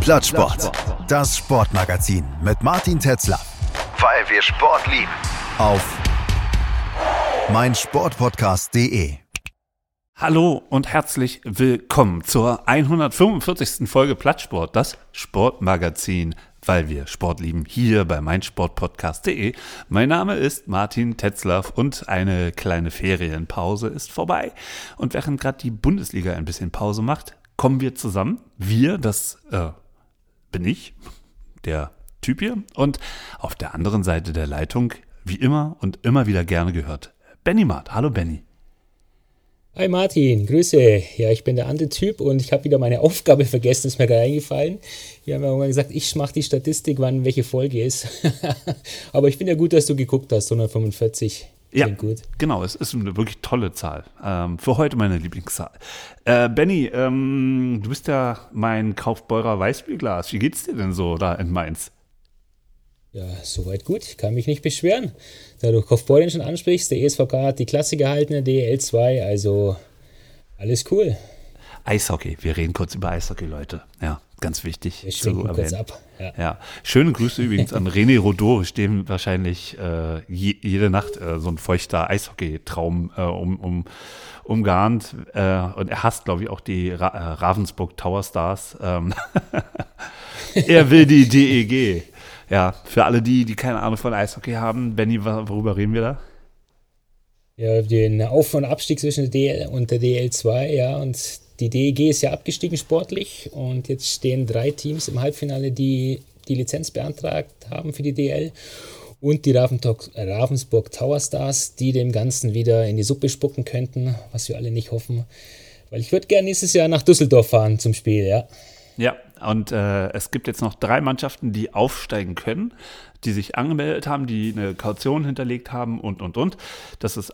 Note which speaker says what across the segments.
Speaker 1: Plattsport. Das Sportmagazin mit Martin Tetzler. Weil wir Sport lieben. Auf meinsportpodcast.de.
Speaker 2: Hallo und herzlich willkommen zur 145. Folge Plattsport, das Sportmagazin, weil wir Sport lieben, hier bei meinsportpodcast.de. Mein Name ist Martin Tetzler und eine kleine Ferienpause ist vorbei. Und während gerade die Bundesliga ein bisschen Pause macht, kommen wir zusammen. Wir, das bin ich, der Typ hier. Und auf der anderen Seite der Leitung, wie immer und immer wieder gerne gehört, Benny Maat. Hallo Benny.
Speaker 3: Hi Martin, Grüße. Ja, ich bin der andere Typ und ich habe wieder meine Aufgabe vergessen, ist mir gerade eingefallen. Wir haben ja irgendwann gesagt, ich mache die Statistik, wann welche Folge ist. Aber ich finde ja gut, dass du geguckt hast, 145.
Speaker 2: Ja,
Speaker 3: gut.
Speaker 2: Genau, es ist eine wirklich tolle Zahl. Für heute meine Lieblingszahl. Benny, du bist ja mein Kaufbeurer Weißbierglas. Wie geht's dir denn so da in Mainz?
Speaker 3: Ja, soweit gut. Ich kann mich nicht beschweren. Da du Kaufbeuren schon ansprichst, der ESVK hat die Klasse gehalten, der DEL 2, also alles cool.
Speaker 2: Eishockey, wir reden kurz über Eishockey, Leute. Ja, ganz wichtig
Speaker 3: Wir
Speaker 2: zu erwähnen.
Speaker 3: kurz ab.
Speaker 2: Ja. Schöne Grüße übrigens an René Rodeau, stehen wahrscheinlich jede Nacht so ein feuchter Eishockey-Traum umgarnt. Und er hasst, glaube ich, auch die Ravensburg Tower Stars. Er will die DEG. Ja, für alle die keine Ahnung von Eishockey haben, Benny, worüber reden wir da?
Speaker 3: Ja, den Auf- und Abstieg zwischen der DL und der DL 2, ja, und die DEG ist ja abgestiegen sportlich und jetzt stehen 3 Teams im Halbfinale, die die Lizenz beantragt haben für die DL und die Ravensburg Tower Stars, die dem Ganzen wieder in die Suppe spucken könnten, was wir alle nicht hoffen, weil ich würde gerne nächstes Jahr nach Düsseldorf fahren zum Spiel, ja.
Speaker 2: Ja, und es gibt jetzt noch 3 Mannschaften, die aufsteigen können, die sich angemeldet haben, die eine Kaution hinterlegt haben und. Das ist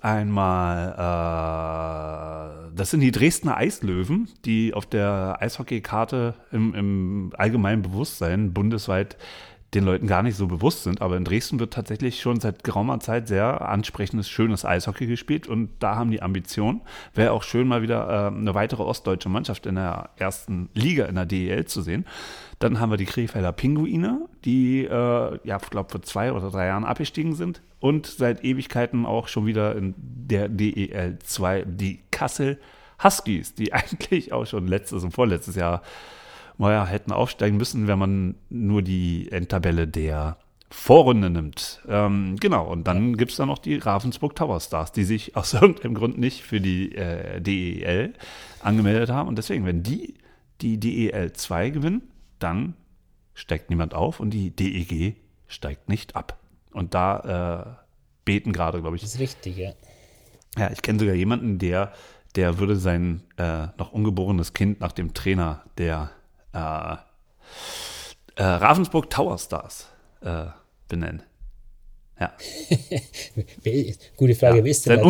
Speaker 2: einmal, das sind die Dresdner Eislöwen, die auf der Eishockeykarte im allgemeinen Bewusstsein bundesweit den Leuten gar nicht so bewusst sind, aber in Dresden wird tatsächlich schon seit geraumer Zeit sehr ansprechendes, schönes Eishockey gespielt und da haben die Ambition, wäre auch schön mal wieder eine weitere ostdeutsche Mannschaft in der ersten Liga in der DEL zu sehen. Dann haben wir die Krefelder Pinguine, die, ich glaube, vor 2 oder 3 Jahren abgestiegen sind und seit Ewigkeiten auch schon wieder in der DEL 2 die Kassel Huskies, die eigentlich auch schon letztes und vorletztes Jahr hätten aufsteigen müssen, wenn man nur die Endtabelle der Vorrunde nimmt. Genau, und dann gibt es da noch die Ravensburg Tower Stars, die sich aus irgendeinem Grund nicht für die DEL angemeldet haben. Und deswegen, wenn die DEL 2 gewinnen, dann steigt niemand auf und die DEG steigt nicht ab. Und da beten gerade, glaube ich.
Speaker 3: Das ist richtig, ja.
Speaker 2: Ja, ich kenne sogar jemanden, der würde sein noch ungeborenes Kind nach dem Trainer der Ravensburg Tower Stars benennen. Ja.
Speaker 3: Gute Frage,
Speaker 2: ja.
Speaker 3: wer ist denn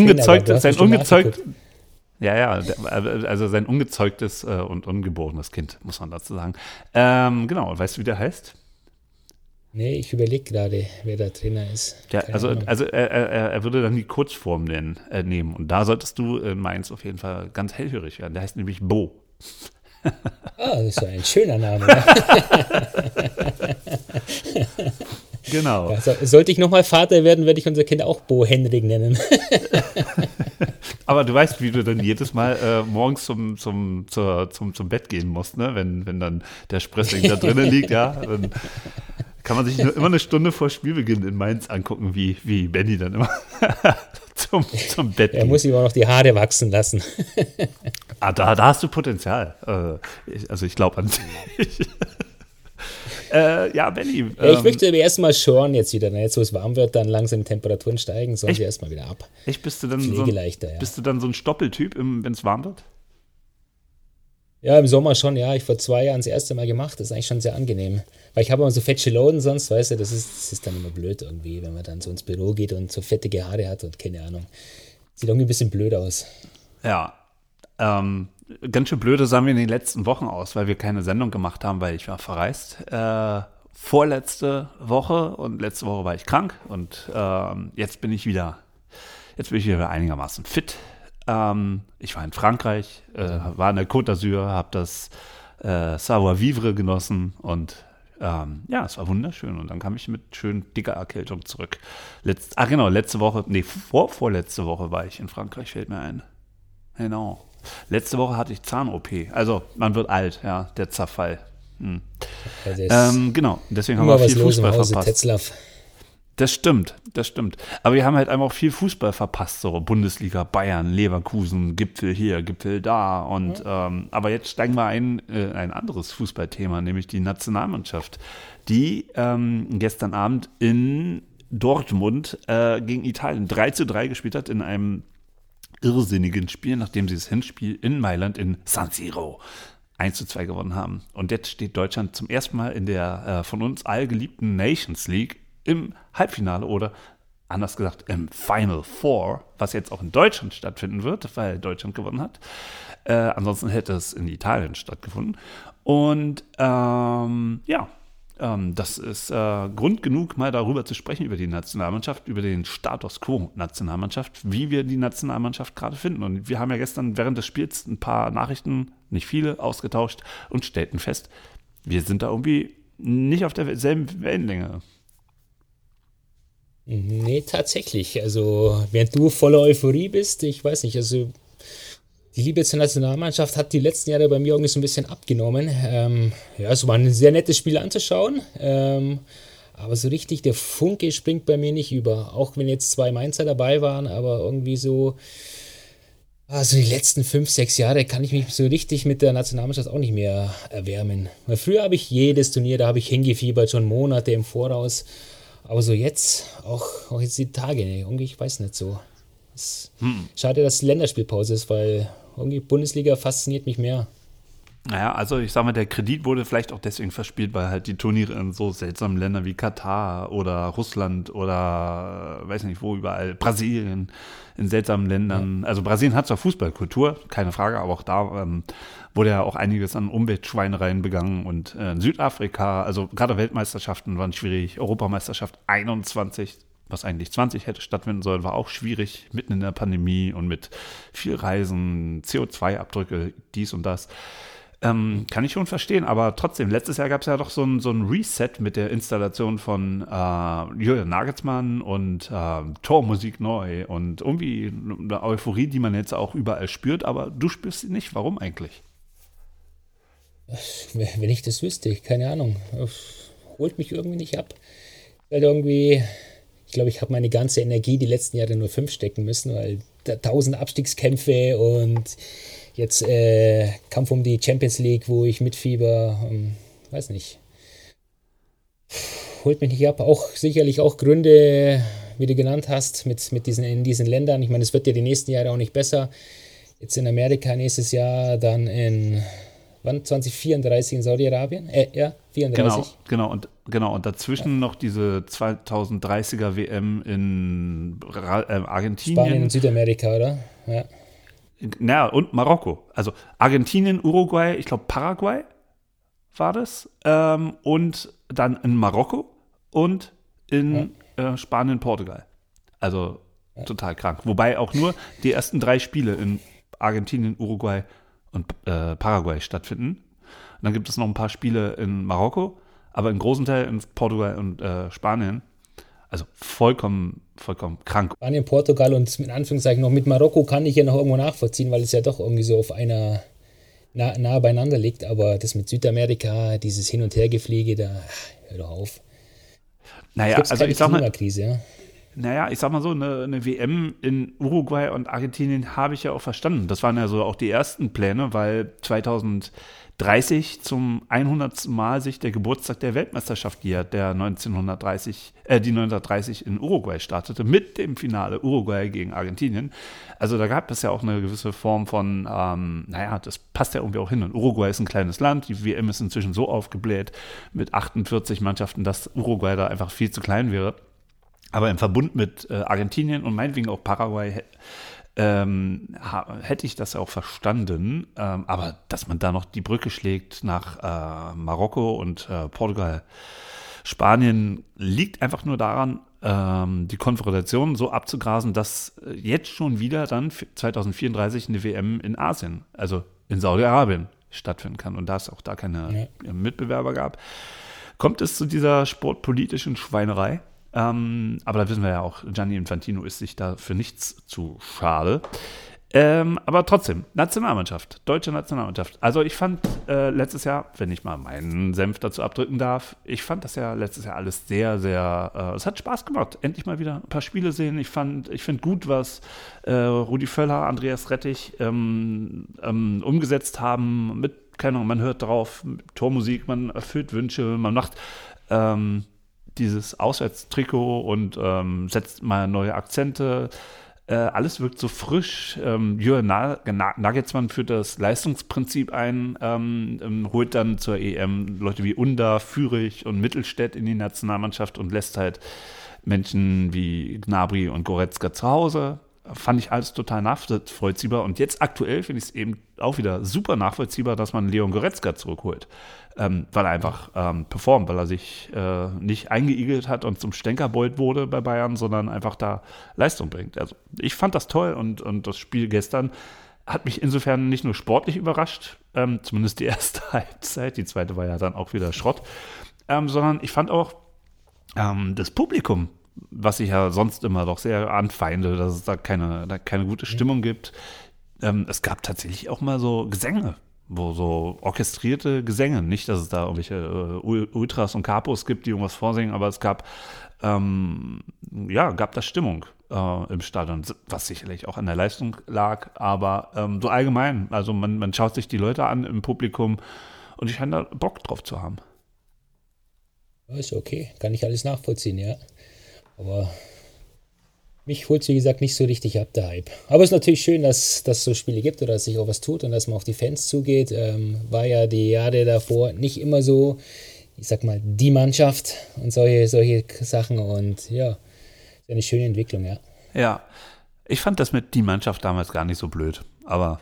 Speaker 2: sein ungezeugtes und ungeborenes Kind, muss man dazu sagen. Genau, und weißt du, wie der heißt?
Speaker 3: Nee, ich überlege gerade, wer der Trainer ist.
Speaker 2: Ja, also er würde dann die Kurzform nehmen. Und da solltest du in Mainz auf jeden Fall ganz hellhörig werden. Der heißt nämlich Bo.
Speaker 3: Das ist ja ein schöner Name.
Speaker 2: Genau.
Speaker 3: Ja, sollte ich nochmal Vater werden, werde ich unser Kind auch Bo Henrik nennen.
Speaker 2: Aber du weißt, wie du dann jedes Mal morgens zum Bett gehen musst, ne? Wenn dann der Sprössling da drinnen liegt, ja, dann kann man sich immer eine Stunde vor Spielbeginn in Mainz angucken, wie Benny dann immer zum Bett geht.
Speaker 3: Er muss ihm auch noch die Haare wachsen lassen.
Speaker 2: Da hast du Potenzial. Ich glaube an dich. Ja, Benny.
Speaker 3: Ich möchte aber erstmal schauen jetzt wieder. Jetzt, wo es warm wird, dann langsam die Temperaturen steigen, sollen sie erstmal wieder ab.
Speaker 2: Bist du dann so ein Stoppeltyp, wenn es warm wird?
Speaker 3: Ja, im Sommer schon, ja. Ich vor 2 Jahren das erste Mal gemacht. Das ist eigentlich schon sehr angenehm. Weil ich habe immer so fette Loden sonst, weißt du, das ist dann immer blöd irgendwie, wenn man dann so ins Büro geht und so fettige Haare hat und keine Ahnung. Sieht irgendwie ein bisschen blöd aus.
Speaker 2: Ja, ganz schön blöde sahen wir in den letzten Wochen aus, weil wir keine Sendung gemacht haben, weil ich war verreist. Vorletzte Woche und letzte Woche war ich krank und jetzt bin ich wieder einigermaßen fit. Ich war in Frankreich, war in der Côte d'Azur, habe das Savoir Vivre genossen und ja, es war wunderschön. Und dann kam ich mit schön dicker Erkältung zurück. Letzte Woche, vorletzte Woche war ich in Frankreich, fällt mir ein. Genau. Letzte Woche hatte ich Zahn-OP. Also, man wird alt, ja, der Zerfall.
Speaker 3: Genau,
Speaker 2: deswegen haben wir viel Fußball verpasst.
Speaker 3: Tetzlaff.
Speaker 2: Das stimmt. Aber wir haben halt einfach auch viel Fußball verpasst, so Bundesliga, Bayern, Leverkusen, Gipfel hier, Gipfel da. Und aber jetzt steigen wir ein anderes Fußballthema, nämlich die Nationalmannschaft, die gestern Abend in Dortmund gegen Italien 3:3 gespielt hat in einem irrsinnigen Spiel, nachdem sie das Hinspiel in Mailand in San Siro 1:2 gewonnen haben. Und jetzt steht Deutschland zum ersten Mal in der von uns allgeliebten Nations League im Halbfinale oder anders gesagt im Final Four, was jetzt auch in Deutschland stattfinden wird, weil Deutschland gewonnen hat. Ansonsten hätte es in Italien stattgefunden. Und das ist Grund genug, mal darüber zu sprechen, über die Nationalmannschaft, über den Status quo Nationalmannschaft, wie wir die Nationalmannschaft gerade finden. Und wir haben ja gestern während des Spiels ein paar Nachrichten, nicht viele, ausgetauscht und stellten fest, wir sind da irgendwie nicht auf derselben Wellenlänge.
Speaker 3: Nee, tatsächlich. Also, während du voller Euphorie bist, ich weiß nicht, also die Liebe zur Nationalmannschaft hat die letzten Jahre bei mir irgendwie so ein bisschen abgenommen. Es war ein sehr nettes Spiel anzuschauen, aber so richtig der Funke springt bei mir nicht über. Auch wenn jetzt 2 Mainzer dabei waren, aber irgendwie so, also die letzten 5, 6 Jahre kann ich mich so richtig mit der Nationalmannschaft auch nicht mehr erwärmen. Weil früher habe ich jedes Turnier, da habe ich hingefiebert, schon Monate im Voraus. Aber so jetzt, auch jetzt die Tage, irgendwie, ich weiß nicht so. Schade, dass Länderspielpause ist, weil irgendwie Bundesliga fasziniert mich mehr.
Speaker 2: Naja, also ich sag mal, der Kredit wurde vielleicht auch deswegen verspielt, weil halt die Turniere in so seltsamen Ländern wie Katar oder Russland oder weiß nicht wo überall, Brasilien, in seltsamen Ländern. Also Brasilien hat zwar Fußballkultur, keine Frage, aber auch da wurde ja auch einiges an Umweltschweinereien begangen und in Südafrika, also gerade Weltmeisterschaften waren schwierig, Europameisterschaft 21, was eigentlich 20 hätte stattfinden sollen, war auch schwierig, mitten in der Pandemie und mit viel Reisen, CO2-Abdrücke, dies und das. Kann ich schon verstehen, aber trotzdem, letztes Jahr gab es ja doch so ein Reset mit der Installation von Julian Nagelsmann und Tormusik neu und irgendwie eine Euphorie, die man jetzt auch überall spürt, aber du spürst sie nicht. Warum eigentlich?
Speaker 3: Wenn ich das wüsste, keine Ahnung. Holt mich irgendwie nicht ab. Weil irgendwie, ich glaube, ich habe meine ganze Energie die letzten Jahre nur 5 stecken müssen, weil 1000 Abstiegskämpfe und jetzt Kampf um die Champions League, wo ich mitfieber, weiß nicht. Holt mich nicht ab. Auch sicherlich auch Gründe, wie du genannt hast, in diesen Ländern. Ich meine, es wird ja die nächsten Jahre auch nicht besser. Jetzt in Amerika nächstes Jahr, dann in 2034 in Saudi-Arabien? 34.
Speaker 2: Genau. Und dazwischen noch diese 2030er WM in Argentinien.
Speaker 3: Spanien und Südamerika, oder? Ja.
Speaker 2: Ja, und Marokko. Also Argentinien, Uruguay, ich glaube Paraguay war das. Und dann in Marokko und in Spanien, Portugal. Also total krank. Wobei auch nur die ersten 3 Spiele in Argentinien, Uruguay und Paraguay stattfinden. Und dann gibt es noch ein paar Spiele in Marokko, aber im großen Teil in Portugal und Spanien. Also vollkommen krank.
Speaker 3: Spanien, Portugal und in Anführungszeichen noch mit Marokko kann ich ja noch irgendwo nachvollziehen, weil es ja doch irgendwie so auf einer nah beieinander liegt. Aber das mit Südamerika, dieses Hin- und Hergefliege, da hör doch auf.
Speaker 2: Naja, also ich sag mal,
Speaker 3: ja.
Speaker 2: Naja, ich sag mal so, eine WM in Uruguay und Argentinien habe ich ja auch verstanden. Das waren ja so auch die ersten Pläne, weil 2030 zum 100. Mal sich der Geburtstag der Weltmeisterschaft jährt, die 1930 in Uruguay startete, mit dem Finale Uruguay gegen Argentinien. Also da gab es ja auch eine gewisse Form von, das passt ja irgendwie auch hin. Und Uruguay ist ein kleines Land, die WM ist inzwischen so aufgebläht mit 48 Mannschaften, dass Uruguay da einfach viel zu klein wäre. Aber im Verbund mit Argentinien und meinetwegen auch Paraguay hätte ich das auch verstanden. Aber dass man da noch die Brücke schlägt nach Marokko und Portugal, Spanien, liegt einfach nur daran, die Konfrontation so abzugrasen, dass jetzt schon wieder dann 2034 eine WM in Asien, also in Saudi-Arabien, stattfinden kann und da es auch da keine Mitbewerber gab, kommt es zu dieser sportpolitischen Schweinerei. Aber da wissen wir ja auch, Gianni Infantino ist sich da für nichts zu schade. Aber trotzdem, Nationalmannschaft, deutsche Nationalmannschaft. Also ich fand letztes Jahr, wenn ich mal meinen Senf dazu abdrücken darf, ich fand das ja letztes Jahr alles sehr, sehr, es hat Spaß gemacht. Endlich mal wieder ein paar Spiele sehen. Ich finde gut, was Rudi Völler, Andreas Rettich umgesetzt haben. Mit, keine Ahnung, man hört drauf, Tormusik, man erfüllt Wünsche, man macht dieses Auswärtstrikot und setzt mal neue Akzente. Alles wirkt so frisch. Jürgen Nagelsmann führt das Leistungsprinzip ein, holt dann zur EM Leute wie Under, Führig und Mittelstädt in die Nationalmannschaft und lässt halt Menschen wie Gnabry und Goretzka zu Hause. Fand ich alles total nachvollziehbar. Und jetzt aktuell finde ich es eben auch wieder super nachvollziehbar, dass man Leon Goretzka zurückholt. Weil er einfach performt, weil er sich nicht eingeigelt hat und zum Stänkerbold wurde bei Bayern, sondern einfach da Leistung bringt. Also ich fand das toll und das Spiel gestern hat mich insofern nicht nur sportlich überrascht, zumindest die erste Halbzeit, die zweite war ja dann auch wieder Schrott, sondern ich fand auch das Publikum, was ich ja sonst immer doch sehr anfeinde, dass es da keine gute Stimmung gibt. Es gab tatsächlich auch mal so Gesänge, so orchestrierte Gesänge. Nicht, dass es da irgendwelche Ultras und Capos gibt, die irgendwas vorsingen, aber es gab da Stimmung im Stadion, was sicherlich auch an der Leistung lag, aber so allgemein, also man schaut sich die Leute an im Publikum und ich scheine da Bock drauf zu haben.
Speaker 3: Ist okay, kann ich alles nachvollziehen, ja. Aber mich holt es, wie gesagt, nicht so richtig ab, der Hype. Aber es ist natürlich schön, dass es so Spiele gibt oder dass sich auch was tut und dass man auf die Fans zugeht. War ja die Jahre davor nicht immer so, ich sag mal, die Mannschaft und solche Sachen. Und ja, ist eine schöne Entwicklung, ja.
Speaker 2: Ja, ich fand das mit die Mannschaft damals gar nicht so blöd. Aber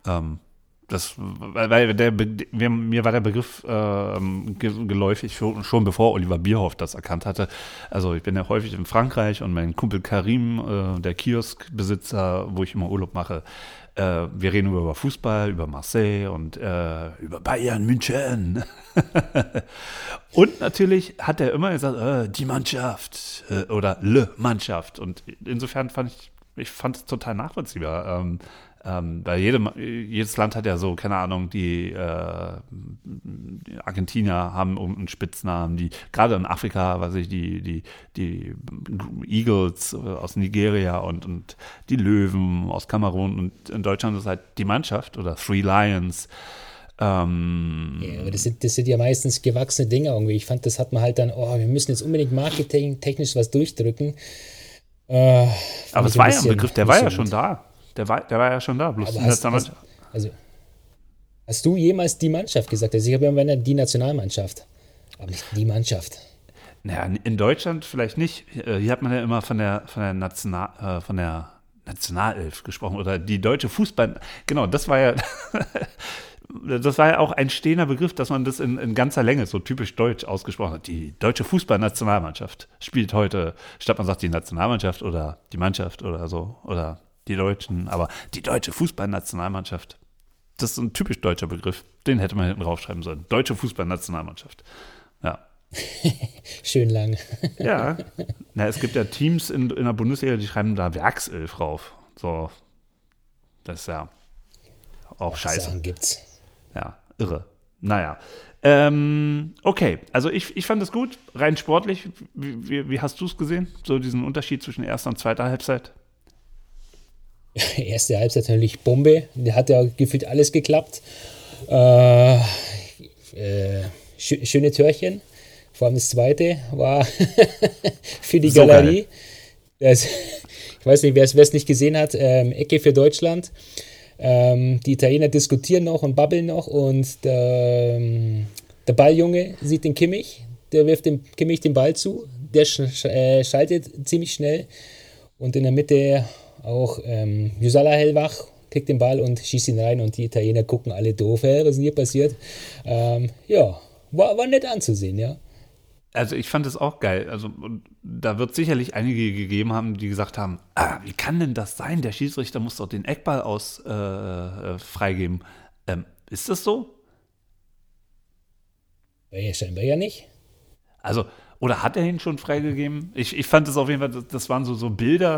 Speaker 2: mir war der Begriff geläufig schon bevor Oliver Bierhoff das erkannt hatte. Also ich bin ja häufig in Frankreich und mein Kumpel Karim, der Kioskbesitzer, wo ich immer Urlaub mache, wir reden über Fußball, über Marseille und über Bayern München. Und natürlich hat er immer gesagt, die Mannschaft oder Le Mannschaft. Und insofern fand ich es total nachvollziehbar. Weil jedes Land hat ja so, keine Ahnung, die Argentinier haben einen Spitznamen, die gerade in Afrika, die Eagles aus Nigeria und die Löwen aus Kamerun und in Deutschland ist es halt die Mannschaft oder Three Lions.
Speaker 3: Ja, aber das sind ja meistens gewachsene Dinge irgendwie. Ich fand, das hat man halt dann, wir müssen jetzt unbedingt marketingtechnisch was durchdrücken.
Speaker 2: Aber es war ja ein Begriff, der war ja schon da. Der war ja schon da. Bloß
Speaker 3: hast du jemals die Mannschaft gesagt? Also ich habe ja immer die Nationalmannschaft, aber nicht die Mannschaft.
Speaker 2: Naja, in Deutschland vielleicht nicht. Hier hat man ja immer von der Nationalelf gesprochen oder die deutsche Fußball. Genau, das war ja auch ein stehender Begriff, dass man das in ganzer Länge so typisch deutsch ausgesprochen hat. Die deutsche Fußballnationalmannschaft spielt heute, statt man sagt die Nationalmannschaft oder die Mannschaft oder so oder die Deutschen, aber die deutsche Fußballnationalmannschaft, das ist ein typisch deutscher Begriff. Den hätte man hinten draufschreiben sollen. Deutsche Fußballnationalmannschaft. Ja.
Speaker 3: Schön lang.
Speaker 2: Ja. Es gibt ja Teams in der Bundesliga, die schreiben da Werkself rauf. So. Das ist ja auch scheiße.
Speaker 3: Sachen gibt's.
Speaker 2: Ja, irre. Naja. Okay, also ich fand es gut, rein sportlich. Wie hast du es gesehen? So diesen Unterschied zwischen erster und zweiter Halbzeit?
Speaker 3: Erste Halbzeit natürlich Bombe. Da hat ja gefühlt alles geklappt. Schöne Törchen. Vor allem das zweite war für die so Galerie. Ich weiß nicht, wer es nicht gesehen hat. Ecke für Deutschland. Die Italiener diskutieren noch und babbeln noch. Und der Balljunge sieht den Kimmich. Der wirft dem Kimmich den Ball zu. Der schaltet ziemlich schnell. Und in der Mitte auch Jusala hellwach, kriegt den Ball und schießt ihn rein und die Italiener gucken alle doof, was ist denn hier passiert? War nett anzusehen, ja.
Speaker 2: Also ich fand es auch geil. Also da wird sicherlich einige gegeben haben, die gesagt haben, wie kann denn das sein? Der Schiedsrichter muss doch den Eckball freigeben. Ist das so?
Speaker 3: Ja, scheinbar ja nicht.
Speaker 2: Also, oder hat er ihn schon freigegeben? Ich fand es auf jeden Fall, das waren so Bilder,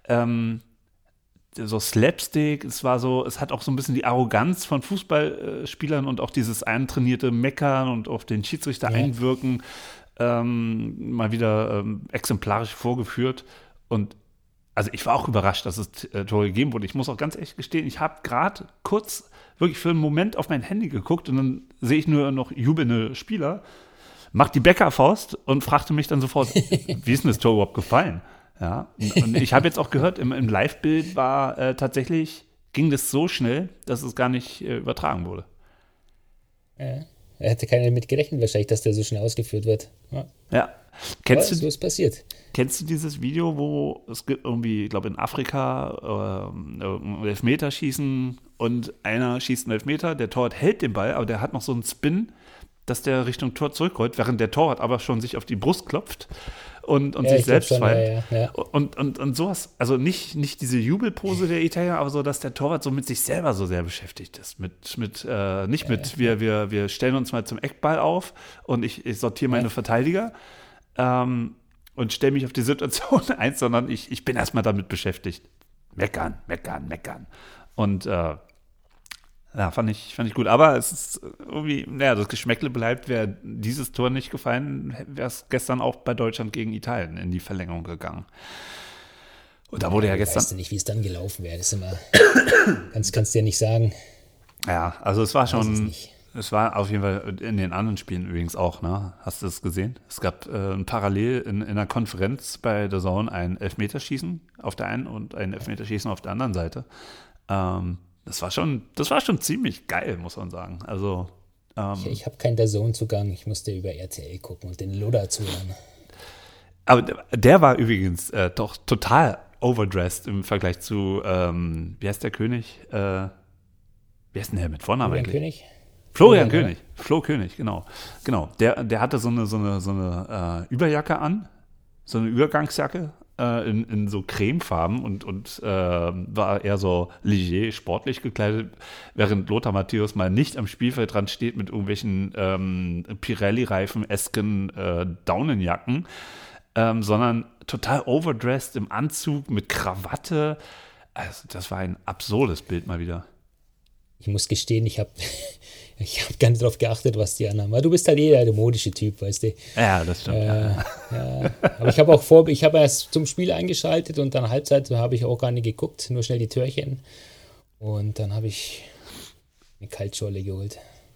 Speaker 2: so Slapstick, es hat auch so ein bisschen die Arroganz von Fußballspielern und auch dieses eintrainierte Meckern und auf den Schiedsrichter einwirken, mal wieder exemplarisch vorgeführt. Und also ich war auch überrascht, dass es Tore gegeben wurde. Ich muss auch ganz ehrlich gestehen, ich habe gerade kurz wirklich für einen Moment auf mein Handy geguckt und dann sehe ich nur noch jubelnde Spieler, macht die Bäckerfaust und fragte mich dann sofort, wie ist denn das Tor überhaupt gefallen? Ja, und ich habe jetzt auch gehört, im Live-Bild war tatsächlich, ging das so schnell, dass es gar nicht übertragen wurde.
Speaker 3: Ja. Er hatte keiner mit gerechnet wahrscheinlich, dass der so schnell ausgeführt wird.
Speaker 2: Ja.
Speaker 3: So ist passiert.
Speaker 2: Kennst du dieses Video, wo es gibt irgendwie, ich glaube in Afrika, Elfmeterschießen und einer schießt einen Elfmeter, der Torwart hält den Ball, aber der hat noch so einen Spin, dass der Richtung Tor zurückrollt, während der Torwart aber schon sich auf die Brust klopft und sich selbst feiert. Ja. Und sowas, also nicht diese Jubelpose der Italiener, aber so, dass der Torwart so mit sich selber so sehr beschäftigt ist. Wir stellen uns mal zum Eckball auf und ich sortiere meine Verteidiger und stelle mich auf die Situation ein, sondern ich bin erstmal damit beschäftigt. Meckern. Und fand ich gut. Aber es ist irgendwie, das Geschmäckle bleibt, wäre dieses Tor nicht gefallen, wäre es gestern auch bei Deutschland gegen Italien in die Verlängerung gegangen. Und da wurde ja gestern.
Speaker 3: Weißt du nicht, wie es dann gelaufen wäre? Das ist immer. kannst du ja nicht sagen.
Speaker 2: Ja, also es war schon. Es war auf jeden Fall in den anderen Spielen übrigens auch, ne? Hast du es gesehen? Es gab parallel in einer Konferenz bei The Zone ein Elfmeterschießen auf der einen und ein Elfmeterschießen auf der anderen Seite. Das war schon ziemlich geil, muss man sagen. Also
Speaker 3: ich habe keinen DAZN-Zugang, ich musste über RTL gucken und den Lodder zuhören.
Speaker 2: Aber der war übrigens doch total overdressed im Vergleich zu, wie heißt der König? Wie heißt denn der mit Vornamen eigentlich?
Speaker 3: König?
Speaker 2: Florian König. Flo König, genau. Der hatte so eine Überjacke an, so eine Übergangsjacke in so cremefarben und war eher so leger, sportlich gekleidet, während Lothar Matthäus mal nicht am Spielfeldrand steht mit irgendwelchen Pirelli-Reifen-esken Daunenjacken, sondern total overdressed im Anzug mit Krawatte. Also das war ein absurdes Bild mal wieder.
Speaker 3: Ich muss gestehen, ich habe gar nicht darauf geachtet, was die anhaben. Aber du bist halt der modische Typ, weißt du.
Speaker 2: Ja, das stimmt.
Speaker 3: Ja. Aber ich habe erst zum Spiel eingeschaltet und dann Halbzeit habe ich auch gar nicht geguckt, nur schnell die Türchen. Und dann habe ich eine Kaltschorle geholt.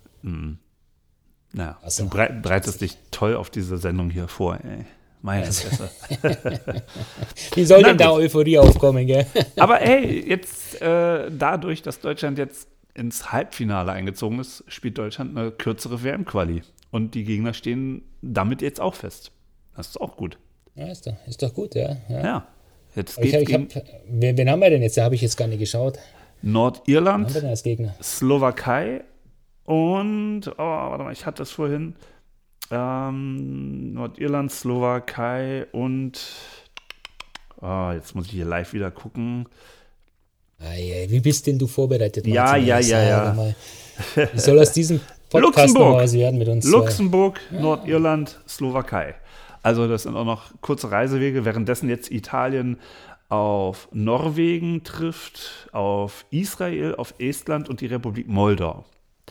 Speaker 2: Ja, du bereitest dich toll auf diese Sendung hier vor, ey. Meine Fresse.
Speaker 3: Wie soll denn da Euphorie aufkommen, gell?
Speaker 2: Aber ey, jetzt dadurch, dass Deutschland jetzt ins Halbfinale eingezogen ist, spielt Deutschland eine kürzere WM-Quali. Und die Gegner stehen damit jetzt auch fest. Das ist auch gut.
Speaker 3: Ja, ist doch gut, ja.
Speaker 2: Ja. Jetzt
Speaker 3: wen haben wir denn jetzt? Da habe ich jetzt gar nicht geschaut.
Speaker 2: Nordirland,
Speaker 3: haben wir denn als Gegner?
Speaker 2: Slowakei und, warte mal, ich hatte das vorhin. Nordirland, Slowakei und jetzt muss ich hier live wieder gucken.
Speaker 3: Wie bist denn du vorbereitet?
Speaker 2: Ja.
Speaker 3: Wie soll aus diesem Podcast noch was werden mit uns?
Speaker 2: Luxemburg, Nordirland, Slowakei. Also das sind auch noch kurze Reisewege, währenddessen jetzt Italien auf Norwegen trifft, auf Israel, auf Estland und die Republik Moldau.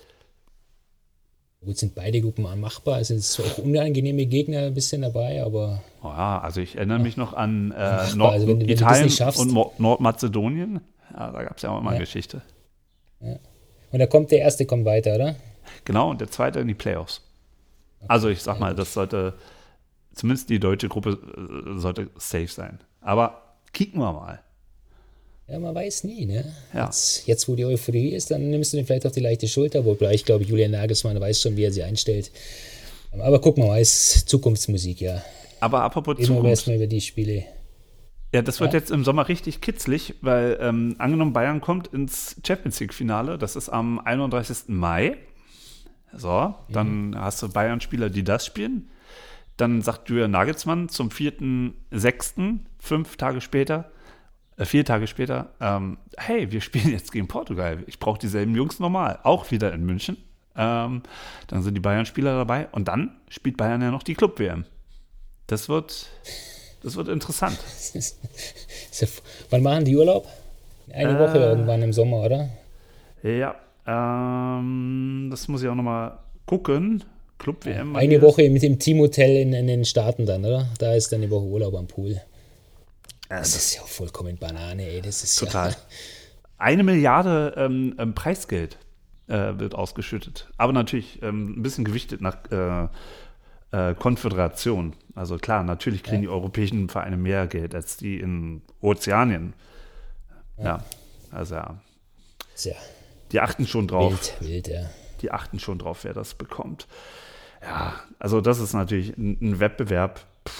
Speaker 3: Gut, sind beide Gruppen machbar. Es sind auch unangenehme Gegner ein bisschen dabei, aber.
Speaker 2: Ja, also ich erinnere mich noch an
Speaker 3: Italien
Speaker 2: und Nordmazedonien. Ja, da gab es ja auch immer eine Geschichte.
Speaker 3: Ja. Und der Erste kommt weiter, oder?
Speaker 2: Genau, und der Zweite in die Playoffs. Okay, also ich sag mal, das sollte, zumindest die deutsche Gruppe sollte safe sein. Aber kicken wir mal.
Speaker 3: Ja, man weiß nie, ne?
Speaker 2: Ja.
Speaker 3: Jetzt, wo die Euphorie ist, dann nimmst du den vielleicht auf die leichte Schulter, wobei ich glaube, Julian Nagelsmann weiß schon, wie er sie einstellt. Aber guck mal, ist Zukunftsmusik, ja.
Speaker 2: Aber apropos
Speaker 3: Zukunft. Reden wir erstmal über die Spiele.
Speaker 2: Ja, das wird jetzt im Sommer richtig kitzlig, weil angenommen Bayern kommt ins Champions-League-Finale, das ist am 31. Mai. So, dann hast du Bayern-Spieler, die das spielen. Dann sagt Julian Nagelsmann zum 4.6., 4 Tage später, hey, wir spielen jetzt gegen Portugal. Ich brauche dieselben Jungs normal. Auch wieder in München. Dann sind die Bayern-Spieler dabei und dann spielt Bayern ja noch die Club-WM. Das wird interessant.
Speaker 3: Wann machen die Urlaub? Eine Woche irgendwann im Sommer, oder?
Speaker 2: Ja, das muss ich auch nochmal gucken. Club-WM.
Speaker 3: Eine Woche mit dem Teamhotel in den Staaten dann, oder? Da ist dann eine Woche Urlaub am Pool. Das ist ja vollkommen Banane, ey. Das ist
Speaker 2: total.
Speaker 3: Ja
Speaker 2: 1 Milliarde Preisgeld wird ausgeschüttet. Aber natürlich ein bisschen gewichtet nach Konföderation. Also klar, natürlich kriegen die europäischen Vereine mehr Geld als die in Ozeanien. Ja, also die achten schon drauf.
Speaker 3: Wild, ja.
Speaker 2: Die achten schon drauf, wer das bekommt. Ja, also das ist natürlich ein Wettbewerb.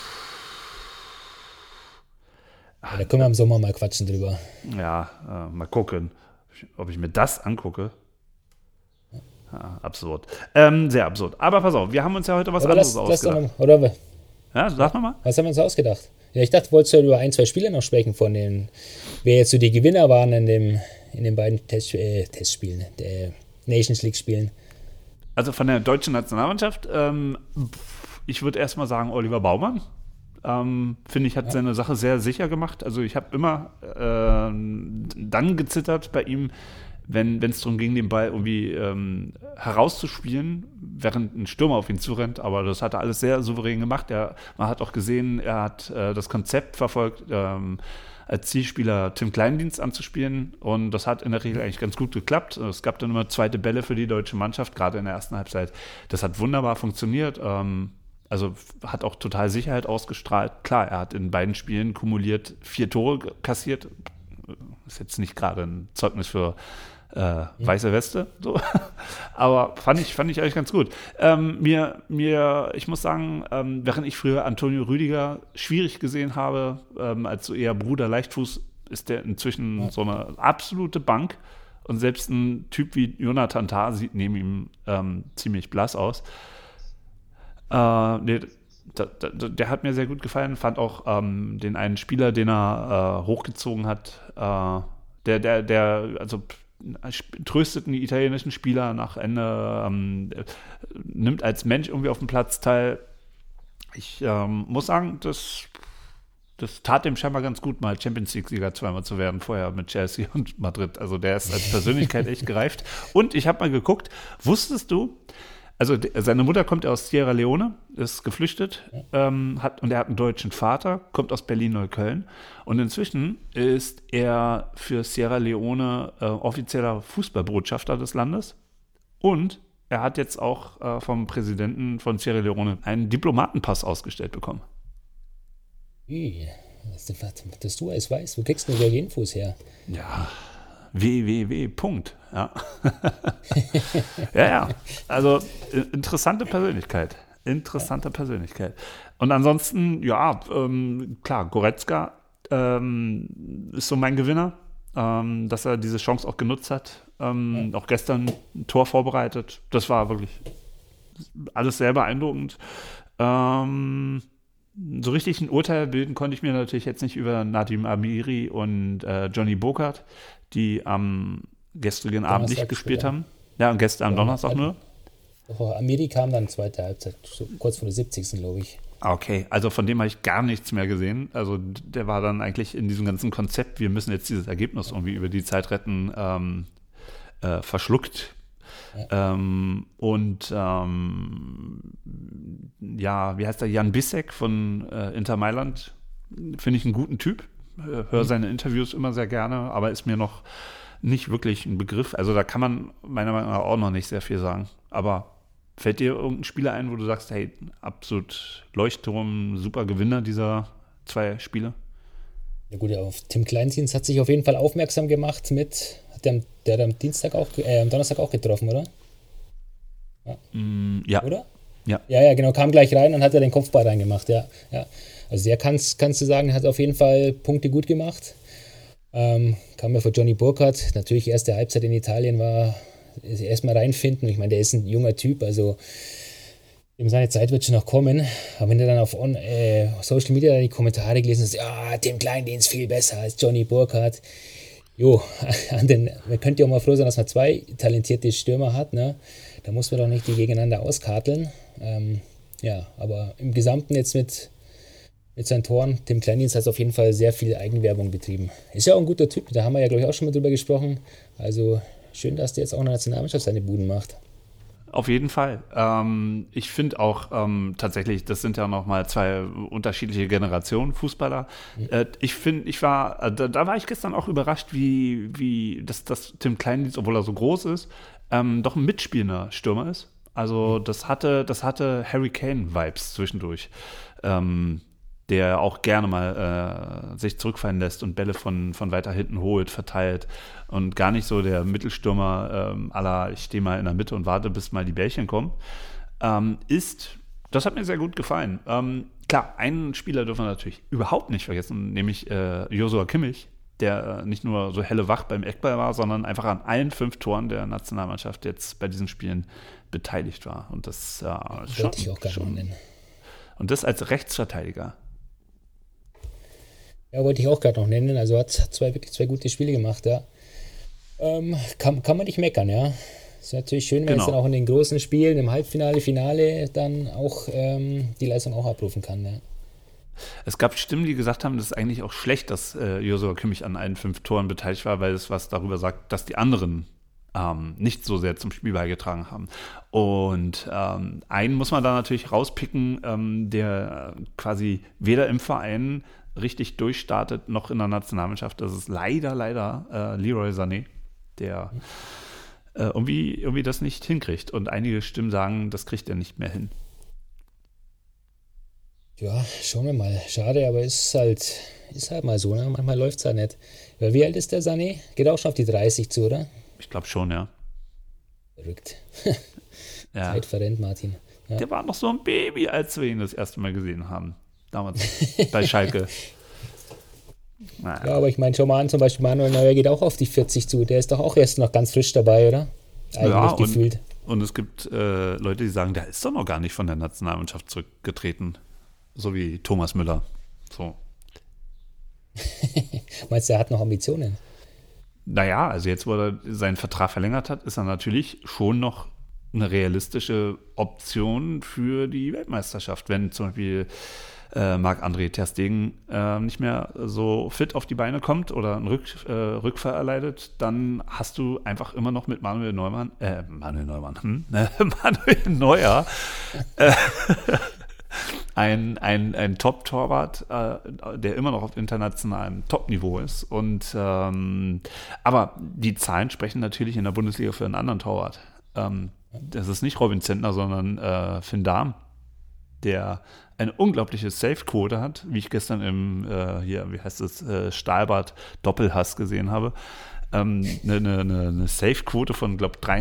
Speaker 3: Ja, da können wir im Sommer mal quatschen drüber.
Speaker 2: Ja, mal gucken, ob ich mir das angucke. Ja, absurd. Sehr absurd. Aber pass auf, wir haben uns ja heute was anderes ausgedacht. Ja, sag nochmal.
Speaker 3: Was haben wir uns ausgedacht? Ja, ich dachte, wolltest du über 1, 2 Spiele noch sprechen, von denen, wer jetzt so die Gewinner waren in den beiden Testspielen, der Nations League-Spielen.
Speaker 2: Also von der deutschen Nationalmannschaft, ich würde erstmal sagen Oliver Baumann. Finde ich, hat seine Sache sehr sicher gemacht. Also ich habe immer dann gezittert bei ihm, wenn es darum ging, den Ball irgendwie herauszuspielen, während ein Stürmer auf ihn zurennt. Aber das hat er alles sehr souverän gemacht. Man hat auch gesehen, er hat das Konzept verfolgt, als Zielspieler Tim Kleindienst anzuspielen. Und das hat in der Regel eigentlich ganz gut geklappt. Es gab dann immer zweite Bälle für die deutsche Mannschaft, gerade in der ersten Halbzeit. Das hat wunderbar funktioniert. Also hat auch total Sicherheit ausgestrahlt. Klar, er hat in beiden Spielen kumuliert 4 Tore kassiert. Ist jetzt nicht gerade ein Zeugnis für weiße Weste, so. Aber fand ich eigentlich ganz gut. Ich muss sagen, während ich früher Antonio Rüdiger schwierig gesehen habe, als so eher Bruder Leichtfuß, ist der inzwischen so eine absolute Bank. Und selbst ein Typ wie Jonathan Tah sieht neben ihm ziemlich blass aus. Der hat mir sehr gut gefallen. Fand auch den einen Spieler, den er hochgezogen hat, der tröstet einen italienischen Spieler nach Ende, nimmt als Mensch irgendwie auf dem Platz teil. Ich muss sagen, das tat dem scheinbar ganz gut, mal Champions League-Sieger zweimal zu werden, vorher mit Chelsea und Madrid. Also der ist als Persönlichkeit echt gereift. Und ich habe mal geguckt, wusstest du, also seine Mutter kommt aus Sierra Leone, ist geflüchtet, und er hat einen deutschen Vater, kommt aus Berlin-Neukölln. Und inzwischen ist er für Sierra Leone offizieller Fußballbotschafter des Landes. Und er hat jetzt auch vom Präsidenten von Sierra Leone einen Diplomatenpass ausgestellt bekommen.
Speaker 3: Dass du alles weißt, wo kriegst du solche Infos her?
Speaker 2: Ja, www. Ja. ja. Also interessante Persönlichkeit. Und ansonsten, ja, klar, Goretzka ist so mein Gewinner, dass er diese Chance auch genutzt hat. Auch gestern ein Tor vorbereitet. Das war wirklich alles sehr beeindruckend. So richtig ein Urteil bilden konnte ich mir natürlich jetzt nicht über Nadim Amiri und Johnny Burkhardt, die am gestrigen Abend nicht gespielt haben. Ja, und gestern am Donnerstag nur.
Speaker 3: Amiri kam dann zweite Halbzeit, so kurz vor der 70. glaube ich.
Speaker 2: Okay, also von dem habe ich gar nichts mehr gesehen. Also der war dann eigentlich in diesem ganzen Konzept, wir müssen jetzt dieses Ergebnis irgendwie über die Zeit retten, verschluckt. Ja. Wie heißt der? Jan Bissek von Inter Mailand. Finde ich einen guten Typ. Höre seine Interviews immer sehr gerne, aber ist mir noch nicht wirklich ein Begriff. Also da kann man meiner Meinung nach auch noch nicht sehr viel sagen. Aber fällt dir irgendein Spieler ein, wo du sagst, hey, absolut Leuchtturm, super Gewinner dieser 2 Spiele?
Speaker 3: Ja gut, auf Tim Kleindienst hat sich auf jeden Fall aufmerksam gemacht der hat am Donnerstag auch getroffen, oder?
Speaker 2: Ja.
Speaker 3: Oder?
Speaker 2: Ja.
Speaker 3: Ja, genau, kam gleich rein und hat den Kopfball reingemacht, ja. Also der kannst du sagen, hat auf jeden Fall Punkte gut gemacht. Kam ja für Johnny Burkhardt, natürlich erste Halbzeit in Italien war erstmal reinfinden. Ich meine, der ist ein junger Typ, also seine Zeit wird schon noch kommen. Aber wenn du dann auf Social Media die Kommentare gelesen hast, ja, Tim Kleindienst viel besser als Johnny Burkhardt. Man könnte ja auch mal froh sein, dass man 2 talentierte Stürmer hat, ne? Da muss man doch nicht die gegeneinander auskarteln. Ja, aber im Gesamten jetzt mit seinen Toren, Tim Kleindienst hat auf jeden Fall sehr viel Eigenwerbung betrieben. Ist ja auch ein guter Typ, da haben wir ja, glaube ich, auch schon mal drüber gesprochen. Also schön, dass der jetzt auch in der Nationalmannschaft seine Buden macht.
Speaker 2: Auf jeden Fall. Ich finde auch tatsächlich, das sind ja nochmal zwei unterschiedliche Generationen Fußballer. Da war ich gestern auch überrascht, wie dass Tim Kleindienst, obwohl er so groß ist, doch ein mitspielender Stürmer ist. Also das hatte Harry Kane-Vibes zwischendurch. Der auch gerne mal sich zurückfallen lässt und Bälle von weiter hinten holt, verteilt und gar nicht so der Mittelstürmer à la ich stehe mal in der Mitte und warte, bis mal die Bällchen kommen, das hat mir sehr gut gefallen. Klar, einen Spieler dürfen wir natürlich überhaupt nicht vergessen, nämlich Joshua Kimmich, der nicht nur so hellewach beim Eckball war, sondern einfach an allen 5 Toren der Nationalmannschaft jetzt bei diesen Spielen beteiligt war. Und das
Speaker 3: wollte ich auch gar nicht nennen.
Speaker 2: Und das als Rechtsverteidiger.
Speaker 3: Ja, wollte ich auch gerade noch nennen. Also hat wirklich zwei gute Spiele gemacht, ja. Kann man nicht meckern, ja. Ist natürlich schön, wenn es dann auch in den großen Spielen, im Halbfinale, Finale, dann auch die Leistung auch abrufen kann, ja.
Speaker 2: Es gab Stimmen, die gesagt haben, das ist eigentlich auch schlecht, dass Joshua Kimmich an allen 5 Toren beteiligt war, weil es was darüber sagt, dass die anderen nicht so sehr zum Spiel beigetragen haben. Und einen muss man da natürlich rauspicken, der quasi weder im Verein richtig durchstartet, noch in der Nationalmannschaft. Das ist leider Leroy Sané, der irgendwie das nicht hinkriegt. Und einige Stimmen sagen, das kriegt er nicht mehr hin.
Speaker 3: Ja, schauen wir mal. Schade, aber ist halt mal so, ne? Manchmal läuft es halt nicht. Ja, wie alt ist der Sané? Geht auch schon auf die 30 zu, oder?
Speaker 2: Ich glaube schon, ja.
Speaker 3: Verrückt.
Speaker 2: Ja.
Speaker 3: Zeit verrennt, Martin. Ja.
Speaker 2: Der war noch so ein Baby, als wir ihn das erste Mal gesehen haben. Damals bei Schalke. Naja.
Speaker 3: Ja, aber ich meine, schau mal an, zum Beispiel Manuel Neuer geht auch auf die 40 zu. Der ist doch auch erst noch ganz frisch dabei, oder? Eigentlich gefühlt.
Speaker 2: Und es gibt Leute, die sagen, der ist doch noch gar nicht von der Nationalmannschaft zurückgetreten. So wie Thomas Müller. So.
Speaker 3: Meinst du, er hat noch Ambitionen?
Speaker 2: Naja, also jetzt, wo er seinen Vertrag verlängert hat, ist er natürlich schon noch eine realistische Option für die Weltmeisterschaft. Wenn zum Beispiel Marc-André ter Stegen nicht mehr so fit auf die Beine kommt oder einen Rückfall erleidet, dann hast du einfach immer noch mit Manuel Neuer ein Top-Torwart, der immer noch auf internationalem Top-Niveau ist. Und aber die Zahlen sprechen natürlich in der Bundesliga für einen anderen Torwart. Das ist nicht Robin Zentner, sondern Finn Dahm, der eine unglaubliche Safe-Quote hat, wie ich gestern im Stahlbad Doppelhass gesehen habe. Eine Safe-Quote von, glaube ich,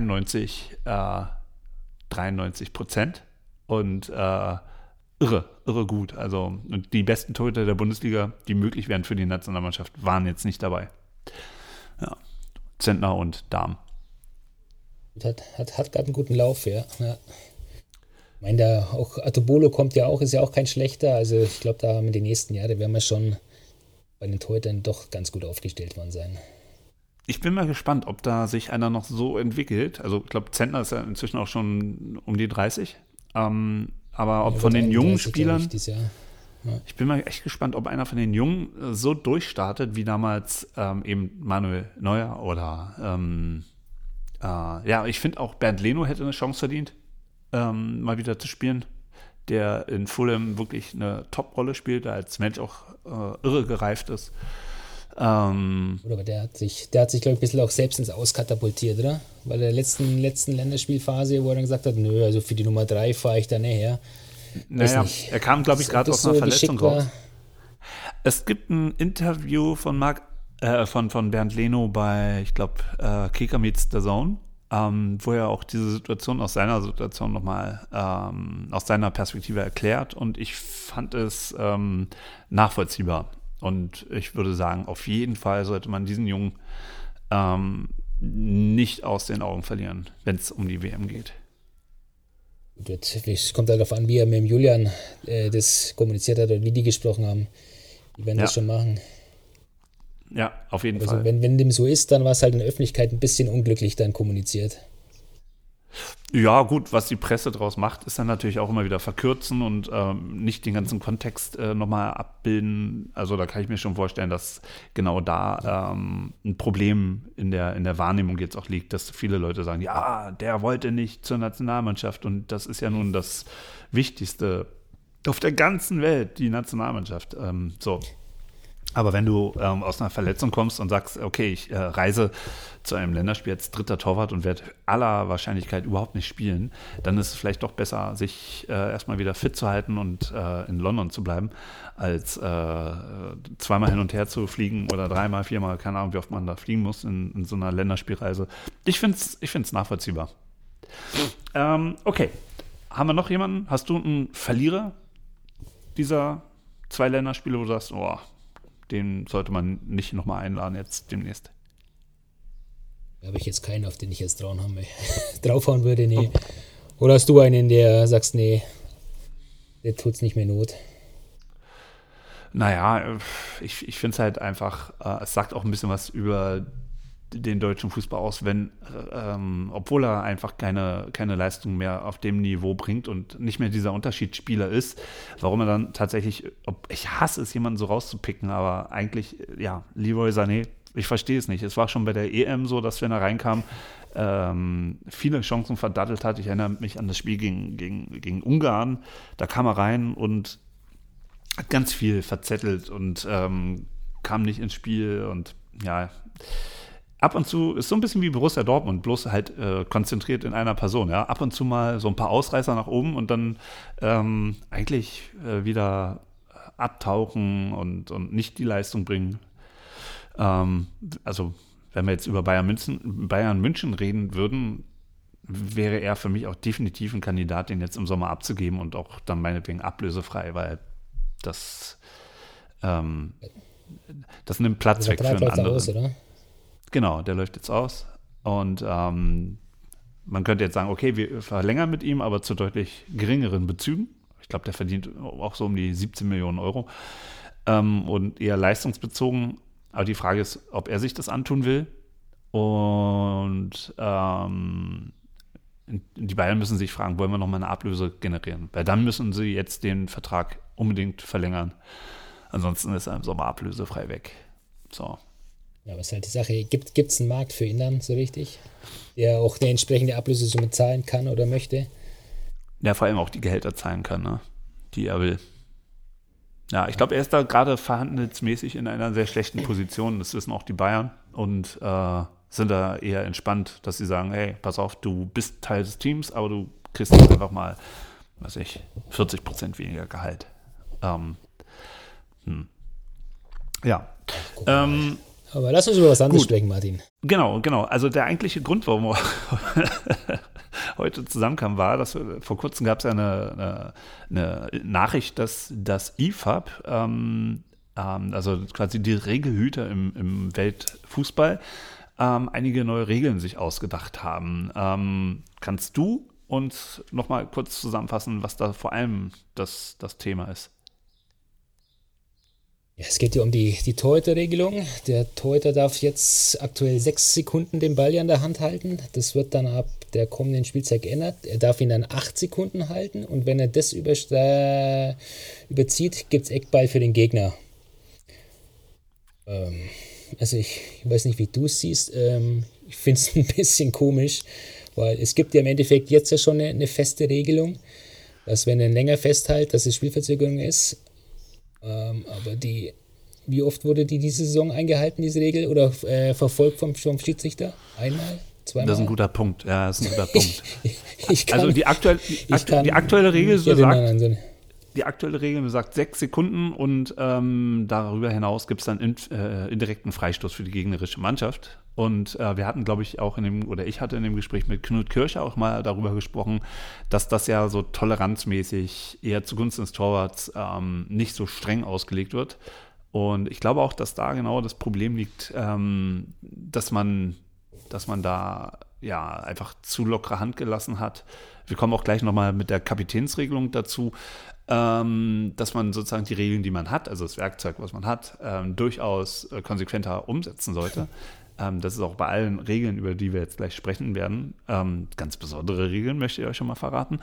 Speaker 2: 93%. Und irre gut. Also, und die besten Torhüter der Bundesliga, die möglich wären für die Nationalmannschaft, waren jetzt nicht dabei. Ja, Zentner und Dahm.
Speaker 3: Hat gerade einen guten Lauf, ja. Ich meine, da auch Atobolo kommt ja auch, ist ja auch kein schlechter. Also ich glaube, da haben wir die nächsten Jahre, werden wir schon bei den Torhütern doch ganz gut aufgestellt worden sein.
Speaker 2: Ich bin mal gespannt, ob da sich einer noch so entwickelt. Also ich glaube, Zentner ist ja inzwischen auch schon um die 30. Aber ob von den jungen Spielern, ich bin mal echt gespannt, ob einer von den Jungen so durchstartet, wie damals eben Manuel Neuer oder ich finde auch Bernd Leno hätte eine Chance verdient, mal wieder zu spielen, der in Fulham wirklich eine Top-Rolle spielt, der als Mensch auch irre gereift ist.
Speaker 3: Aber der hat sich, glaube ich, ein bisschen auch selbst ins Auskatapultiert, oder? Weil der letzten Länderspielphase, wo er dann gesagt hat, nö, also für die Nummer 3 fahre ich da nicht her.
Speaker 2: Naja, er kam, glaube ich, gerade aus einer Verletzung raus. Es gibt ein Interview von Bernd Leno bei, ich glaube, Kicker meets the Zone, wo er auch diese Situation aus seiner Situation nochmal aus seiner Perspektive erklärt, und ich fand es nachvollziehbar. Und ich würde sagen, auf jeden Fall sollte man diesen Jungen nicht aus den Augen verlieren, wenn es um die WM geht.
Speaker 3: Es kommt halt darauf an, wie er mit dem Julian das kommuniziert hat oder wie die gesprochen haben. Die werden das schon machen.
Speaker 2: Ja, auf jeden
Speaker 3: also
Speaker 2: Fall.
Speaker 3: Wenn dem so ist, dann war es halt in der Öffentlichkeit ein bisschen unglücklich dann kommuniziert.
Speaker 2: Ja, gut, was die Presse draus macht, ist dann natürlich auch immer wieder verkürzen und nicht den ganzen Kontext nochmal abbilden. Also da kann ich mir schon vorstellen, dass genau da ein Problem in der Wahrnehmung jetzt auch liegt, dass viele Leute sagen, ja, der wollte nicht zur Nationalmannschaft und das ist ja nun das Wichtigste auf der ganzen Welt, die Nationalmannschaft. So. Aber wenn du aus einer Verletzung kommst und sagst, okay, ich reise zu einem Länderspiel als dritter Torwart und werde aller Wahrscheinlichkeit überhaupt nicht spielen, dann ist es vielleicht doch besser, sich erstmal wieder fit zu halten und in London zu bleiben, als zweimal hin und her zu fliegen oder dreimal, viermal, keine Ahnung, wie oft man da fliegen muss in so einer Länderspielreise. Ich find's nachvollziehbar. Okay, haben wir noch jemanden? Hast du einen Verlierer dieser 2 Länderspiele, wo du sagst, oh, den sollte man nicht nochmal einladen jetzt demnächst?
Speaker 3: Da habe ich jetzt keinen, auf den ich jetzt draufhauen würde, nee. Oder hast du einen, der sagst, nee, der tut's nicht mehr Not?
Speaker 2: Naja, ich finde es halt einfach, es sagt auch ein bisschen was über den deutschen Fußball aus, wenn, obwohl er einfach keine Leistung mehr auf dem Niveau bringt und nicht mehr dieser Unterschiedsspieler ist, warum er dann tatsächlich, ich hasse es, jemanden so rauszupicken, aber eigentlich, ja, Leroy Sané, ich verstehe es nicht. Es war schon bei der EM so, dass wenn er reinkam, viele Chancen verdattelt hat. Ich erinnere mich an das Spiel gegen Ungarn, da kam er rein und hat ganz viel verzettelt und kam nicht ins Spiel und ja, ab und zu ist so ein bisschen wie Borussia Dortmund, bloß halt konzentriert in einer Person. Ja? Ab und zu mal so ein paar Ausreißer nach oben und dann eigentlich wieder abtauchen und nicht die Leistung bringen. Also wenn wir jetzt über Bayern München reden würden, wäre er für mich auch definitiv ein Kandidat, den jetzt im Sommer abzugeben und auch dann meinetwegen ablösefrei, weil das nimmt Platz weg für einen anderen. Aus, oder? Genau, der läuft jetzt aus und man könnte jetzt sagen, okay, wir verlängern mit ihm, aber zu deutlich geringeren Bezügen. Ich glaube, der verdient auch so um die 17 Millionen Euro und eher leistungsbezogen. Aber die Frage ist, ob er sich das antun will. Und die Bayern müssen sich fragen, wollen wir nochmal eine Ablöse generieren? Weil dann müssen sie jetzt den Vertrag unbedingt verlängern. Ansonsten ist er im Sommer ablösefrei weg. So.
Speaker 3: Ja, was halt die Sache, gibt es einen Markt für ihn dann so richtig? Der auch eine entsprechende Ablösesumme zahlen kann oder möchte?
Speaker 2: Ja, vor allem auch die Gehälter zahlen kann, ne? Die er will. Ja, ich glaube, er ist da gerade verhandelsmäßig in einer sehr schlechten Position. Das wissen auch die Bayern und sind da eher entspannt, dass sie sagen, hey, pass auf, du bist Teil des Teams, aber du kriegst jetzt einfach mal, 40% weniger Gehalt. Ja.
Speaker 3: Aber lass uns über was anderes sprechen, Martin.
Speaker 2: Genau. Also der eigentliche Grund, warum wir heute zusammenkamen, war, dass vor kurzem gab es ja eine Nachricht, dass das IFAB, also quasi die Regelhüter im Weltfußball, einige neue Regeln sich ausgedacht haben. Kannst du uns nochmal kurz zusammenfassen, was da vor allem das Thema ist?
Speaker 3: Ja, es geht ja um die Torhüter-Regelung. Der Torhüter darf jetzt aktuell 6 Sekunden den Ball in der Hand halten. Das wird dann ab der kommenden Spielzeit geändert. Er darf ihn dann 8 Sekunden halten und wenn er das überzieht, gibt es Eckball für den Gegner. Also ich weiß nicht, wie du es siehst. Ich finde es ein bisschen komisch, weil es gibt ja im Endeffekt jetzt ja schon eine feste Regelung, dass wenn er länger festhält, dass es Spielverzögerung ist. Aber wie oft wurde diese Saison eingehalten, diese Regel, oder verfolgt vom Schiedsrichter? Einmal? Zweimal?
Speaker 2: Das ist ein guter Punkt. Ja, das ist ein guter Punkt. Also die aktuelle Regel besagt 6 Sekunden und darüber hinaus gibt es dann indirekten Freistoß für die gegnerische Mannschaft. Und wir hatten, glaube ich, ich hatte in dem Gespräch mit Knut Kircher auch mal darüber gesprochen, dass das ja so toleranzmäßig eher zugunsten des Torwarts nicht so streng ausgelegt wird. Und ich glaube auch, dass da genau das Problem liegt, dass man da ja einfach zu lockere Hand gelassen hat wir kommen auch gleich nochmal mit der Kapitänsregelung dazu, dass man sozusagen die Regeln, die man hat, also das Werkzeug, was man hat, durchaus konsequenter umsetzen sollte. Das ist auch bei allen Regeln, über die wir jetzt gleich sprechen werden, ganz besondere Regeln, möchte ich euch schon mal verraten.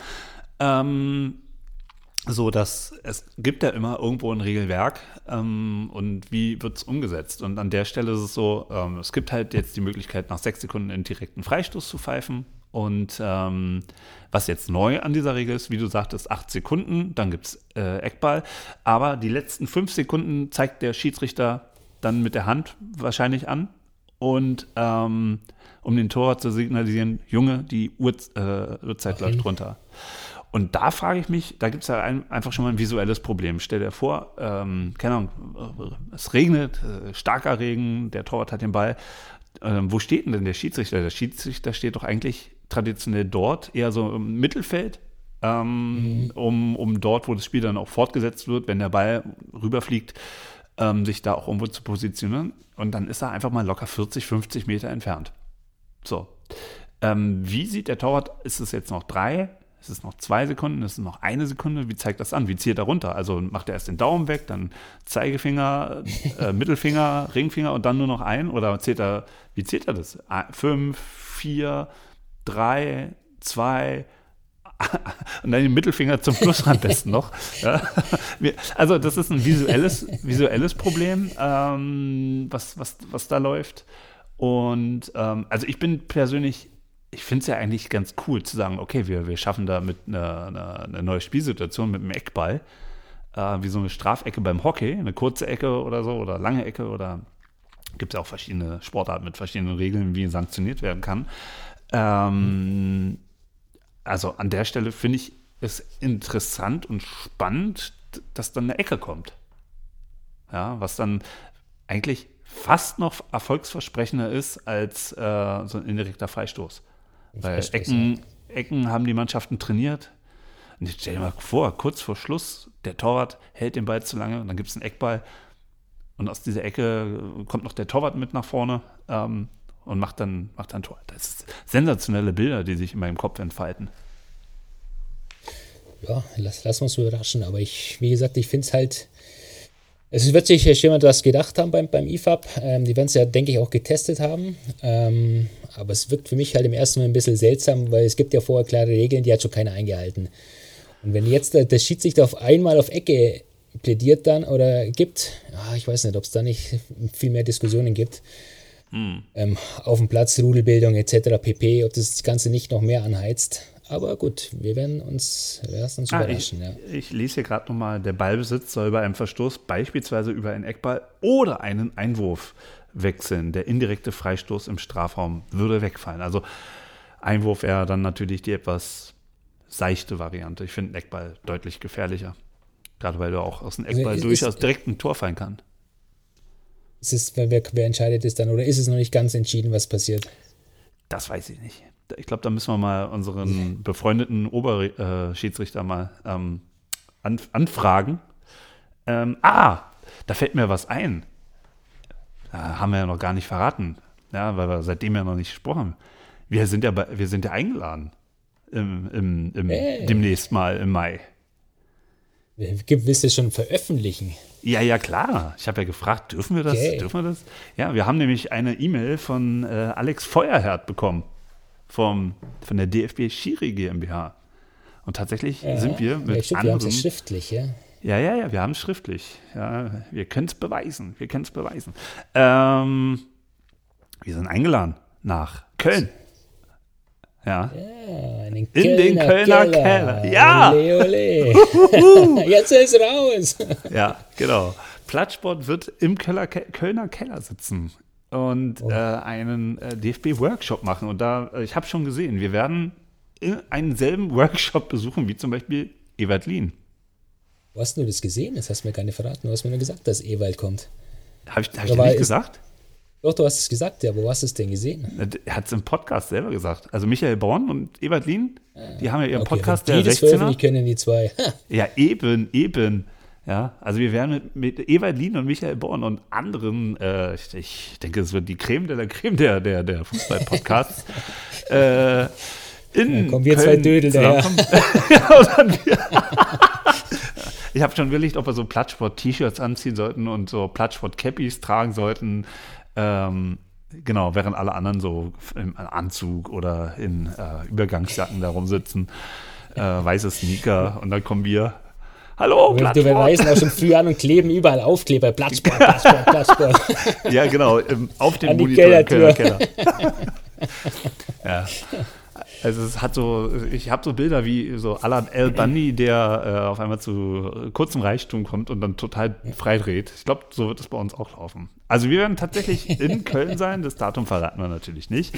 Speaker 2: So, dass es gibt ja immer irgendwo ein Regelwerk und wie wird es umgesetzt? Und an der Stelle ist es so, es gibt halt jetzt die Möglichkeit, nach 6 Sekunden einen direkten Freistoß zu pfeifen. Und was jetzt neu an dieser Regel ist, wie du sagtest, 8 Sekunden, dann gibt es Eckball. Aber die letzten 5 Sekunden zeigt der Schiedsrichter dann mit der Hand wahrscheinlich an. Und um den Torwart zu signalisieren, Junge, die Uhrzeit läuft runter. Und da frage ich mich, da gibt es ja einfach schon mal ein visuelles Problem. Stell dir vor, keine Ahnung, es regnet, starker Regen, der Torwart hat den Ball. Wo steht denn der Schiedsrichter? Der Schiedsrichter steht doch eigentlich traditionell dort, eher so im Mittelfeld, um dort, wo das Spiel dann auch fortgesetzt wird, wenn der Ball rüberfliegt, sich da auch irgendwo zu positionieren. Und dann ist er einfach mal locker 40, 50 Meter entfernt. So. Wie sieht der Torwart? Ist es jetzt noch 3? Ist es noch 2 Sekunden? Ist es noch 1 Sekunde? Wie zeigt das an? Wie zählt er runter? Also macht er erst den Daumen weg, dann Zeigefinger, Mittelfinger, Ringfinger und dann nur noch ein? Oder wie zählt er das? 5, 4, 3, 2 und dann den Mittelfinger zum Schluss am besten noch. Ja. Also das ist ein visuelles Problem, was da läuft. Und also ich bin persönlich, ich finde es ja eigentlich ganz cool zu sagen, okay, wir schaffen da mit eine neue Spielsituation mit einem Eckball, wie so eine Strafecke beim Hockey, eine kurze Ecke oder so oder lange Ecke oder gibt es ja auch verschiedene Sportarten mit verschiedenen Regeln, wie sanktioniert werden kann. Also an der Stelle finde ich es interessant und spannend, dass dann eine Ecke kommt. Ja, was dann eigentlich fast noch erfolgsversprechender ist als so ein indirekter Freistoß. Weil Ecken haben die Mannschaften trainiert. Und jetzt stell dir mal vor, kurz vor Schluss, der Torwart hält den Ball zu lange und dann gibt es einen Eckball. Und aus dieser Ecke kommt noch der Torwart mit nach vorne und macht dann Tor. Das sind sensationelle Bilder, die sich in meinem Kopf entfalten.
Speaker 3: Ja, lass uns überraschen. Aber wie gesagt, ich finde es halt, es wird sich jemand was gedacht haben beim IFAB. Die werden es ja, denke ich, auch getestet haben. Aber es wirkt für mich halt im ersten Mal ein bisschen seltsam, weil es gibt ja vorher klare Regeln, die hat schon keiner eingehalten. Und wenn jetzt der Schiedsrichter auf einmal auf Ecke plädiert dann oder gibt, ich weiß nicht, ob es da nicht viel mehr Diskussionen gibt, auf dem Platz, Rudelbildung etc. pp., ob das Ganze nicht noch mehr anheizt. Aber gut, wir werden uns überraschen.
Speaker 2: Ich lese hier gerade nochmal, der Ballbesitz soll bei einem Verstoß beispielsweise über einen Eckball oder einen Einwurf wechseln. Der indirekte Freistoß im Strafraum würde wegfallen. Also Einwurf wäre dann natürlich die etwas seichte Variante. Ich finde einen Eckball deutlich gefährlicher. Gerade weil du auch aus dem Eckball durchaus direkt ein Tor fallen kann.
Speaker 3: Wer entscheidet es dann? Oder ist es noch nicht ganz entschieden, was passiert?
Speaker 2: Das weiß ich nicht. Ich glaube, da müssen wir mal unseren befreundeten Oberschiedsrichter mal anfragen. Da fällt mir was ein. Haben wir ja noch gar nicht verraten. Ja, weil wir seitdem ja noch nicht gesprochen haben. Wir sind ja eingeladen. Demnächst mal im Mai.
Speaker 3: Willst du es schon veröffentlichen?
Speaker 2: Ja, klar. Ich habe ja gefragt, dürfen wir das? Okay. Dürfen wir das? Ja, wir haben nämlich eine E-Mail von Alex Feuerherd bekommen. Von der DFB Schiri GmbH. Und tatsächlich sind wir mit anderen... Wir haben es
Speaker 3: schriftlich, ja?
Speaker 2: Ja, wir haben es schriftlich. Ja, wir können es beweisen. Wir sind eingeladen nach Köln. Ja,
Speaker 3: in den Kölner Keller.
Speaker 2: Ja!
Speaker 3: Ole, ole. Jetzt ist es raus.
Speaker 2: Ja, genau. Plattsport wird im Kölner Keller sitzen und einen DFB-Workshop machen. Und ich habe schon gesehen, wir werden einen selben Workshop besuchen, wie zum Beispiel Ewald Lien.
Speaker 3: Wo hast du das gesehen? Das hast du mir gar nicht verraten. Du hast mir nur gesagt, dass Ewald kommt.
Speaker 2: Habe ich dir nicht gesagt?
Speaker 3: Doch, du hast es gesagt, ja. Wo hast du es denn gesehen?
Speaker 2: Er hat es im Podcast selber gesagt. Also Michael Born und Ewald Lien, die haben ja ihren Podcast,
Speaker 3: der 16er. Die können die zwei.
Speaker 2: Ja, eben. Ja, also wir werden mit Ewald Lien und Michael Born und anderen, ich denke, es wird die Creme de la Creme der Fußball-Podcasts, in
Speaker 3: kommen wir
Speaker 2: Köln
Speaker 3: zwei Dödel daher.
Speaker 2: Ich habe schon überlegt, ob wir so Plattsport-T-Shirts anziehen sollten und so Plattsport-Cappies tragen sollten. Genau, während alle anderen so im Anzug oder in Übergangsjacken da rumsitzen. Weiße Sneaker und dann kommen wir. Hallo, Plattsport.
Speaker 3: Wir reisen auch schon früh an und kleben überall Aufkleber. Plattsport, Plattsport, Plattsport.
Speaker 2: Ja, genau, auf dem
Speaker 3: Monitor im
Speaker 2: Keller. Ja. Also es hat so, ich habe so Bilder wie so Alan Al Bundy, der auf einmal zu kurzem Reichtum kommt und dann total freidreht. Ich glaube, so wird es bei uns auch laufen. Also wir werden tatsächlich in Köln sein, das Datum verraten wir natürlich nicht.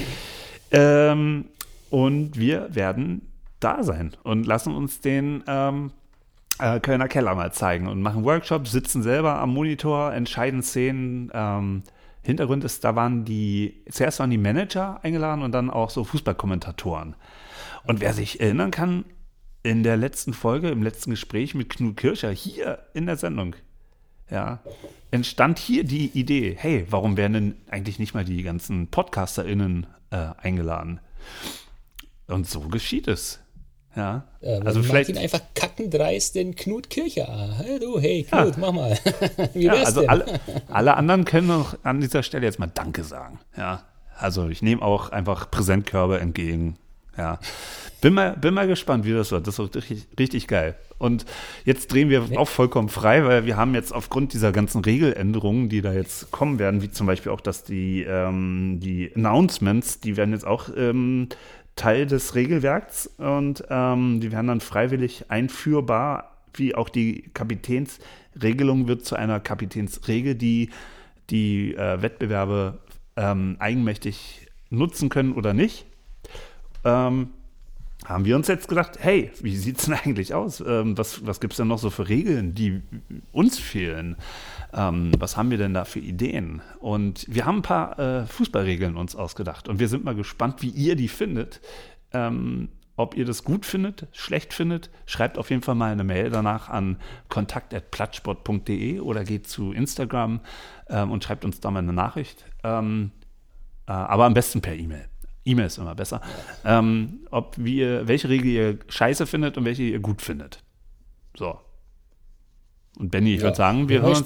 Speaker 2: Und wir werden da sein und lassen uns den Kölner Keller mal zeigen und machen Workshops, sitzen selber am Monitor, entscheiden Szenen. Hintergrund ist, zuerst waren die Manager eingeladen und dann auch so Fußballkommentatoren. Und wer sich erinnern kann, in der letzten Folge, im letzten Gespräch mit Knut Kircher, hier in der Sendung, ja, entstand hier die Idee, hey, warum werden denn eigentlich nicht mal die ganzen PodcasterInnen eingeladen? Und so geschieht es. Ja, also vielleicht
Speaker 3: ihn einfach kackendreist den Knut Kircher. Hallo, hey Knut, mach mal. Wie wär's
Speaker 2: also
Speaker 3: denn?
Speaker 2: alle anderen können auch an dieser Stelle jetzt mal Danke sagen. Ja, also ich nehme auch einfach Präsentkörbe entgegen. Ja, bin mal gespannt, wie das wird. Das wird richtig, richtig geil. Und jetzt drehen wir auch vollkommen frei, weil wir haben jetzt aufgrund dieser ganzen Regeländerungen, die da jetzt kommen werden, wie zum Beispiel auch, dass die Announcements, die werden jetzt auch Teil des Regelwerks und die werden dann freiwillig einführbar, wie auch die Kapitänsregelung wird zu einer Kapitänsregel, die Wettbewerbe eigenmächtig nutzen können oder nicht. Haben wir uns jetzt gedacht, hey, wie sieht es denn eigentlich aus? Was gibt es denn noch so für Regeln, die uns fehlen? Was haben wir denn da für Ideen? Und wir haben ein paar Fußballregeln uns ausgedacht und wir sind mal gespannt, wie ihr die findet. Ob ihr das gut findet, schlecht findet, schreibt auf jeden Fall mal eine Mail danach an kontakt@plattsport.de oder geht zu Instagram und schreibt uns da mal eine Nachricht. Aber am besten per E-Mail. E-Mail ist immer besser. Welche Regel ihr scheiße findet und welche ihr gut findet. So. Und Benni, ich würde sagen, wir hören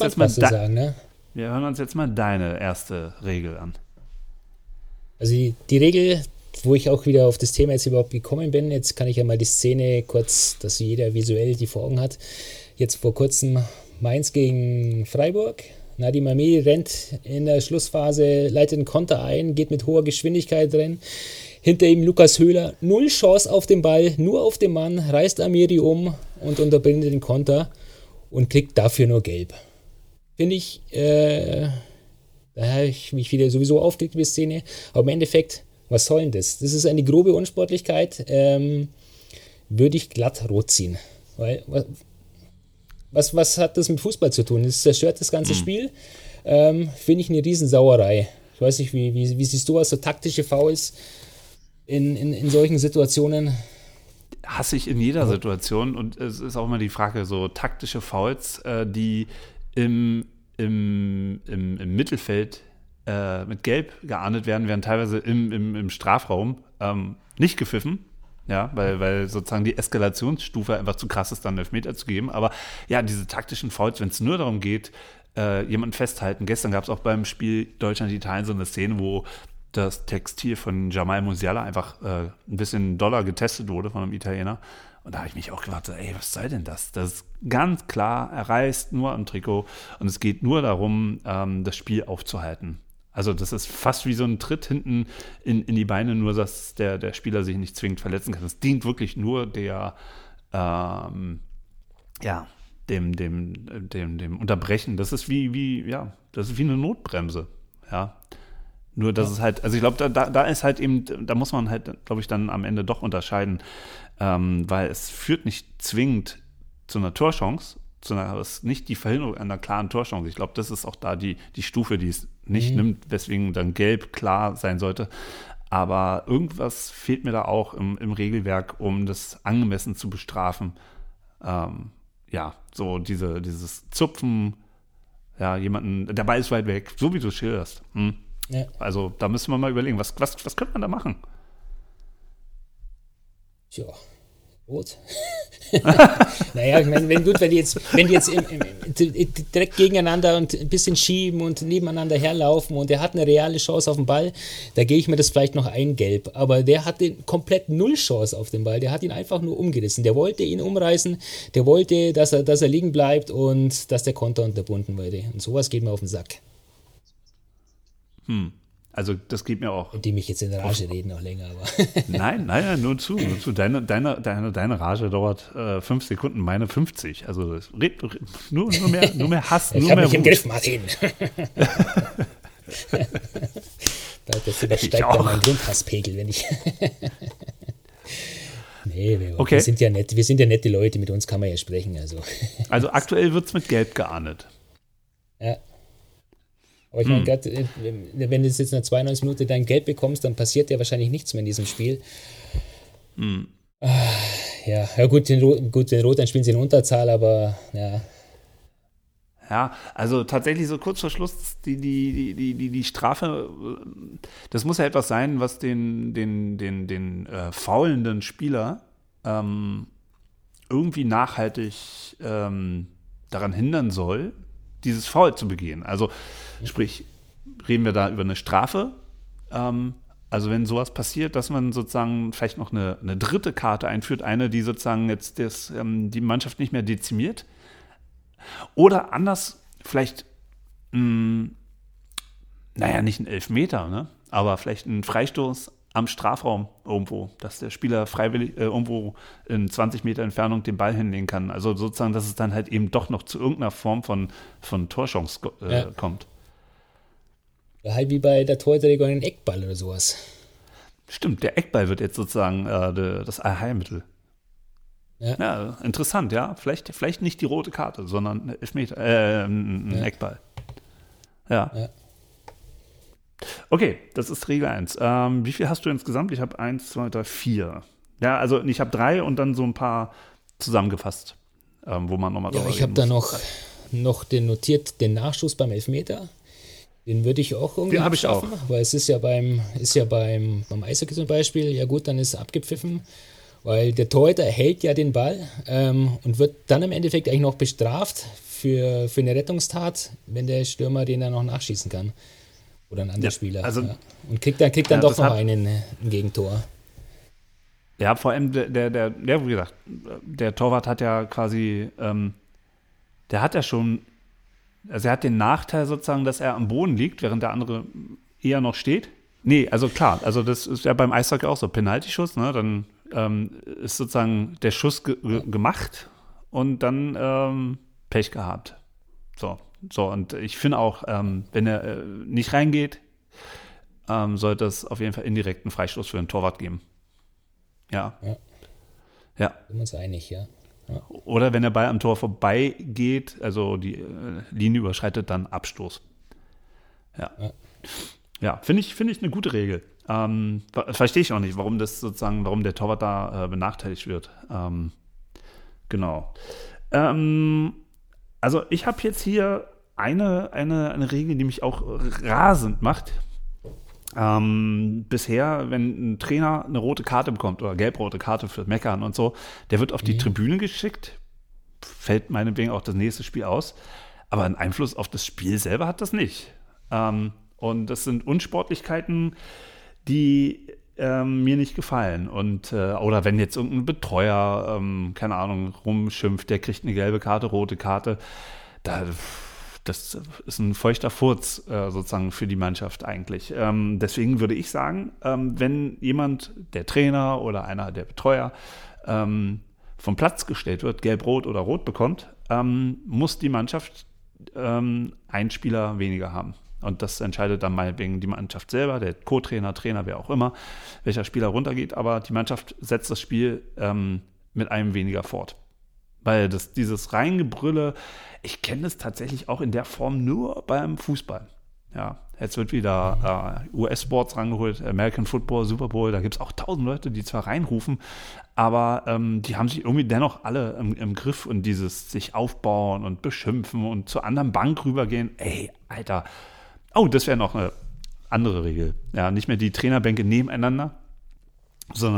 Speaker 2: uns jetzt mal deine erste Regel an.
Speaker 3: Also die Regel, wo ich auch wieder auf das Thema jetzt überhaupt gekommen bin, jetzt kann ich ja mal die Szene kurz, dass jeder visuell die vor Augen hat. Jetzt vor kurzem Mainz gegen Freiburg. Nadim Amiri rennt in der Schlussphase, leitet einen Konter ein, geht mit hoher Geschwindigkeit rein. Hinter ihm Lukas Höhler, 0 Chance auf den Ball, nur auf den Mann, reißt Amiri um und unterbindet den Konter und kriegt dafür nur gelb. Finde ich, da habe ich mich wieder sowieso aufgeregt über die Szene, aber im Endeffekt, was soll denn das? Das ist eine grobe Unsportlichkeit, würde ich glatt rot ziehen. Weil, was hat das mit Fußball zu tun? Das zerstört das ganze Spiel. Finde ich eine Riesensauerei. Ich weiß nicht, wie siehst du was, so taktische Fouls in solchen Situationen?
Speaker 2: Hasse ich in jeder Situation und es ist auch immer die Frage, so taktische Fouls, die im Mittelfeld mit Gelb geahndet werden teilweise im Strafraum nicht gepfiffen. Ja, weil sozusagen die Eskalationsstufe einfach zu krass ist, dann einen Elfmeter zu geben. Aber ja, diese taktischen Fouls, wenn es nur darum geht, jemanden festhalten. Gestern gab es auch beim Spiel Deutschland-Italien so eine Szene, wo das Textil von Jamal Musiala einfach ein bisschen doller getestet wurde von einem Italiener. Und da habe ich mich auch gefragt, ey, was soll denn das? Das ist ganz klar, er reißt nur am Trikot und es geht nur darum, das Spiel aufzuhalten. Also das ist fast wie so ein Tritt hinten in die Beine, nur dass der Spieler sich nicht zwingend verletzen kann. Es dient wirklich nur dem Unterbrechen. Das ist das ist wie eine Notbremse. Ja. Nur dass es halt, also ich glaube, da ist halt eben, da muss man halt, glaube ich, dann am Ende doch unterscheiden, weil es führt nicht zwingend zu einer Torchance, sondern es ist nicht die Verhinderung einer klaren Torchance. Ich glaube, das ist auch da die Stufe, die es nicht nimmt, weswegen dann gelb klar sein sollte. Aber irgendwas fehlt mir da auch im Regelwerk, um das angemessen zu bestrafen. So dieses Zupfen, ja, jemanden, der Ball ist weit weg, so wie du es schilderst. Ja. Also da müssen wir mal überlegen, was könnte man da machen?
Speaker 3: Tja, rot. Naja, ich meine, wenn die jetzt direkt gegeneinander und ein bisschen schieben und nebeneinander herlaufen und er hat eine reale Chance auf den Ball, da gehe ich mir das vielleicht noch ein Gelb. Aber der hatte komplett null Chance auf den Ball. Der hat ihn einfach nur umgerissen. Der wollte ihn umreißen, der wollte, dass er liegen bleibt und dass der Konter unterbunden wurde. Und sowas geht mir auf den Sack.
Speaker 2: Also das geht mir auch.
Speaker 3: Die mich jetzt in Rage reden noch länger, aber.
Speaker 2: Nein, nur zu. Deine Rage dauert 5 Sekunden, meine 50. Also nur mehr Hass,
Speaker 3: ich
Speaker 2: nur
Speaker 3: habe
Speaker 2: mehr
Speaker 3: mich im
Speaker 2: Wut.
Speaker 3: Griff, Martin. Das übersteigt ja meinen Grundhasspegel, wenn ich. Nee,
Speaker 2: Okay.
Speaker 3: wir sind ja nette Leute, mit uns kann man ja sprechen.
Speaker 2: Also aktuell wird es mit Gelb geahndet.
Speaker 3: Ja. Aber ich meine, gerade wenn du jetzt in der 92 Minute dein Gelb bekommst, dann passiert ja wahrscheinlich nichts mehr in diesem Spiel. Ja, gut, den Rot, dann spielen sie in Unterzahl, aber ja.
Speaker 2: Ja, also tatsächlich so kurz vor Schluss die Strafe, das muss ja etwas sein, was den faulenden Spieler irgendwie nachhaltig daran hindern soll, dieses Foul zu begehen. Also sprich, reden wir da über eine Strafe, also wenn sowas passiert, dass man sozusagen vielleicht noch eine dritte Karte einführt, eine, die sozusagen jetzt die Mannschaft nicht mehr dezimiert. Oder anders, vielleicht, nicht ein Elfmeter, ne? Aber vielleicht ein Freistoß am Strafraum irgendwo, dass der Spieler freiwillig irgendwo in 20 Meter Entfernung den Ball hinlegen kann. Also sozusagen, dass es dann halt eben doch noch zu irgendeiner Form von Torchance kommt.
Speaker 3: Halt wie bei der Torhüter einen Eckball oder sowas.
Speaker 2: Stimmt, der Eckball wird jetzt sozusagen das Allheilmittel. Ja, interessant, ja. Vielleicht nicht die rote Karte, sondern ein Eckball. Ja. Okay, das ist Regel 1. Wie viel hast du insgesamt? Ich habe 1, 2, 3, 4. Ja, also ich habe 3 und dann so ein paar zusammengefasst, wo man nochmal drüber reden muss.
Speaker 3: Ich habe da noch den Nachschuss beim Elfmeter. Den würde ich auch irgendwie abschaffen, weil es ist ja beim Eishockey zum Beispiel, ja gut, dann ist es abgepfiffen, weil der Torhüter hält ja den Ball und wird dann im Endeffekt eigentlich noch bestraft für eine Rettungstat, wenn der Stürmer den dann noch nachschießen kann. Oder ein anderer Spieler. Also, ja. Und kriegt dann doch noch ein Gegentor.
Speaker 2: Ja, vor allem wie gesagt, der Torwart hat ja quasi, der hat ja schon, also er hat den Nachteil sozusagen, dass er am Boden liegt, während der andere eher noch steht. Nee, also klar, also das ist ja beim Eishockey auch so, Penaltyschuss, ne, dann ist sozusagen der Schuss gemacht und dann Pech gehabt. So, und ich finde auch, wenn er nicht reingeht, sollte es auf jeden Fall indirekten Freistoß für den Torwart geben. Ja.
Speaker 3: Sind wir uns einig, ja.
Speaker 2: Oder wenn der Ball am Tor vorbeigeht, also die Linie überschreitet, dann Abstoß. Ja, finde ich eine gute Regel. Verstehe ich auch nicht, warum der Torwart da benachteiligt wird. Genau. Also ich habe jetzt hier eine Regel, die mich auch rasend macht. Bisher, wenn ein Trainer eine rote Karte bekommt oder gelb-rote Karte für Meckern und so, der wird auf die Tribüne geschickt, fällt meinetwegen auch das nächste Spiel aus, aber einen Einfluss auf das Spiel selber hat das nicht. Und das sind Unsportlichkeiten, die mir nicht gefallen. Und oder wenn jetzt irgendein Betreuer, keine Ahnung, rumschimpft, der kriegt eine gelbe Karte, rote Karte, das ist ein feuchter Furz sozusagen für die Mannschaft eigentlich. Deswegen würde ich sagen, wenn jemand, der Trainer oder einer der Betreuer, vom Platz gestellt wird, gelb-rot oder rot bekommt, muss die Mannschaft einen Spieler weniger haben. Und das entscheidet dann meinetwegen die Mannschaft selber, der Co-Trainer, Trainer, wer auch immer, welcher Spieler runtergeht. Aber die Mannschaft setzt das Spiel mit einem weniger fort. Weil dieses Reingebrülle, ich kenne es tatsächlich auch in der Form nur beim Fußball. Ja, jetzt wird wieder US-Sports rangeholt, American Football, Super Bowl, da gibt es auch 1000 Leute, die zwar reinrufen, aber die haben sich irgendwie dennoch alle im Griff und dieses sich aufbauen und beschimpfen und zur anderen Bank rübergehen. Ey, Alter. Oh, das wäre noch eine andere Regel. Ja, nicht mehr die Trainerbänke nebeneinander, sondern auf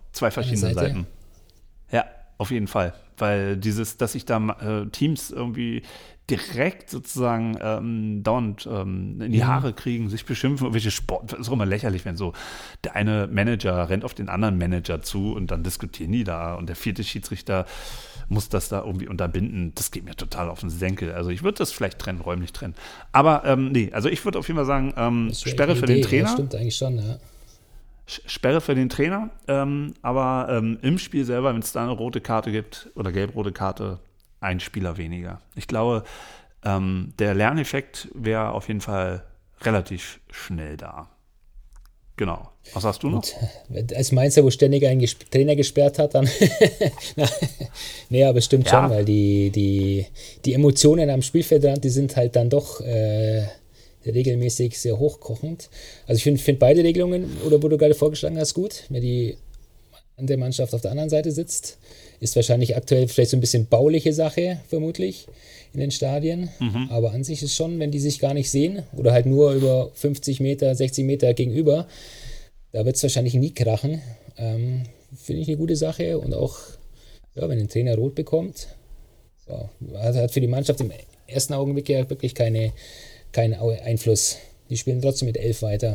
Speaker 2: zwei verschiedenen Seiten. Ja, auf jeden Fall. Weil dass sich da Teams irgendwie direkt sozusagen dauernd in die Haare kriegen, sich beschimpfen, irgendwelche Sport, das ist auch immer lächerlich, wenn so der eine Manager rennt auf den anderen Manager zu und dann diskutieren die da und der vierte Schiedsrichter muss das da irgendwie unterbinden. Das geht mir total auf den Senkel. Also ich würde das vielleicht räumlich trennen. Aber nee, also ich würde auf jeden Fall sagen, Sperre für den Trainer.
Speaker 3: Ja, stimmt eigentlich schon, ja.
Speaker 2: Sperre für den Trainer, aber im Spiel selber, wenn es da eine rote Karte gibt oder gelb-rote Karte, ein Spieler weniger. Ich glaube, der Lerneffekt wäre auf jeden Fall relativ schnell da. Genau. Was hast du noch?
Speaker 3: Und als Mainzer, wo ständig ein Trainer gesperrt hat, dann nee, aber stimmt schon, weil die Emotionen am Spielfeldrand, die sind halt dann doch regelmäßig sehr hochkochend. Also ich finde beide Regelungen, oder wo du gerade vorgeschlagen hast, gut. Wenn die andere Mannschaft auf der anderen Seite sitzt, ist wahrscheinlich aktuell vielleicht so ein bisschen bauliche Sache, vermutlich, in den Stadien. Aber an sich ist schon, wenn die sich gar nicht sehen oder halt nur über 50 Meter, 60 Meter gegenüber, da wird es wahrscheinlich nie krachen. Finde ich eine gute Sache. Und auch, ja, wenn ein Trainer rot bekommt, ja, hat für die Mannschaft im ersten Augenblick ja wirklich keinen Einfluss. Die spielen trotzdem mit 11 weiter.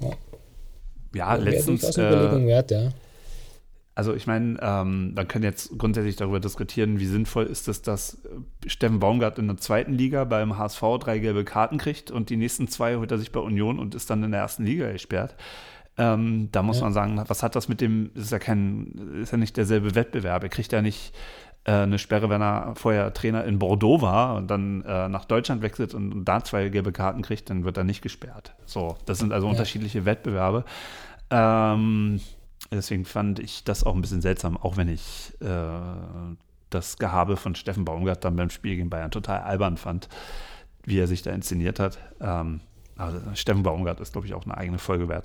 Speaker 2: Ja, letztens
Speaker 3: eine Überlegung wert, ja.
Speaker 2: Also ich meine, man kann jetzt grundsätzlich darüber diskutieren, wie sinnvoll ist es, dass Steffen Baumgart in der zweiten Liga beim HSV 3 gelbe Karten kriegt und die nächsten 2 holt er sich bei Union und ist dann in der ersten Liga gesperrt. Da muss man sagen, was hat das mit dem, ist ja nicht derselbe Wettbewerb. Er kriegt ja nicht eine Sperre, wenn er vorher Trainer in Bordeaux war und dann nach Deutschland wechselt und da 2 gelbe Karten kriegt, dann wird er nicht gesperrt. So, das sind also unterschiedliche Wettbewerbe. Deswegen fand ich das auch ein bisschen seltsam, auch wenn ich das Gehabe von Steffen Baumgart dann beim Spiel gegen Bayern total albern fand, wie er sich da inszeniert hat. Aber Steffen Baumgart ist, glaube ich, auch eine eigene Folge wert.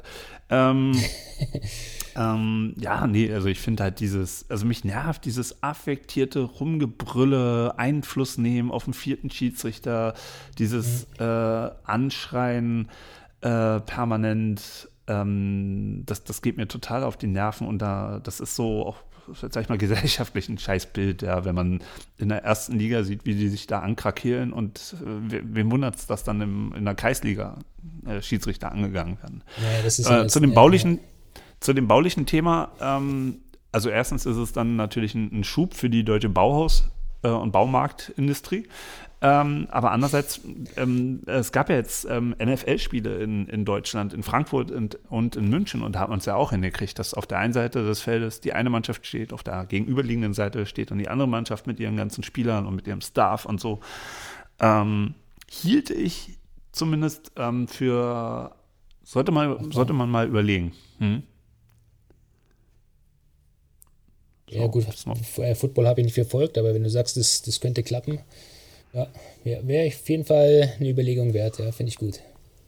Speaker 2: Ja, nee, also ich finde halt mich nervt dieses affektierte Rumgebrülle, Einfluss nehmen auf den vierten Schiedsrichter, dieses Anschreien permanent. Das geht mir total auf die Nerven und das ist so auch, sag ich mal, gesellschaftlich ein Scheißbild, ja, wenn man in der ersten Liga sieht, wie die sich da ankrakeelen und wem wundert es, dass dann in der Kreisliga Schiedsrichter angegangen werden. Ja, das ist zu dem baulichen Thema, also erstens ist es dann natürlich ein Schub für die deutsche Bauhaus- und Baumarktindustrie. Aber andererseits, es gab ja jetzt NFL-Spiele in Deutschland, in Frankfurt und in München und da hat man es ja auch hingekriegt, dass auf der einen Seite des Feldes die eine Mannschaft steht, auf der gegenüberliegenden Seite steht dann die andere Mannschaft mit ihren ganzen Spielern und mit ihrem Staff und so. Hielt ich zumindest sollte man mal überlegen.
Speaker 3: Ja, so, gut, Football habe ich nicht verfolgt, aber wenn du sagst, das könnte klappen, ja, wäre auf jeden Fall eine Überlegung wert, ja, finde ich gut.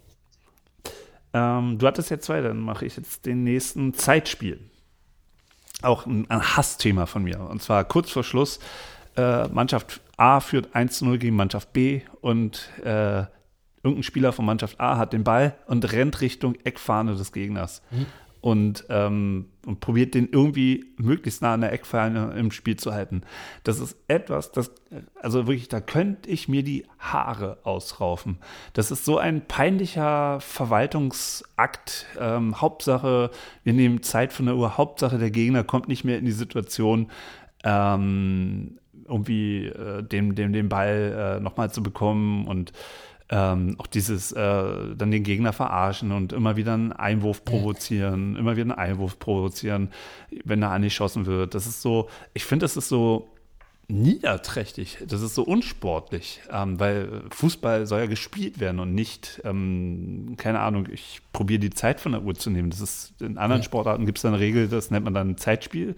Speaker 2: Du hattest jetzt 2, dann mache ich jetzt den nächsten Zeitspiel. Auch ein Hassthema von mir. Und zwar kurz vor Schluss, Mannschaft A führt 1-0 gegen Mannschaft B und irgendein Spieler von Mannschaft A hat den Ball und rennt Richtung Eckfahne des Gegners. Und probiert den irgendwie möglichst nah an der Eckfahne im Spiel zu halten. Das ist etwas, also wirklich, da könnte ich mir die Haare ausraufen. Das ist so ein peinlicher Verwaltungsakt. Hauptsache, wir nehmen Zeit von der Uhr. Hauptsache, der Gegner kommt nicht mehr in die Situation, irgendwie den Ball nochmal zu bekommen und auch dieses dann den Gegner verarschen und immer wieder einen Einwurf provozieren, wenn er angeschossen wird. Das ist so, ich finde, das ist so niederträchtig, das ist so unsportlich, weil Fußball soll ja gespielt werden und nicht, keine Ahnung, ich probiere die Zeit von der Uhr zu nehmen. Das ist, in anderen Sportarten gibt es eine Regel, das nennt man dann Zeitspiel.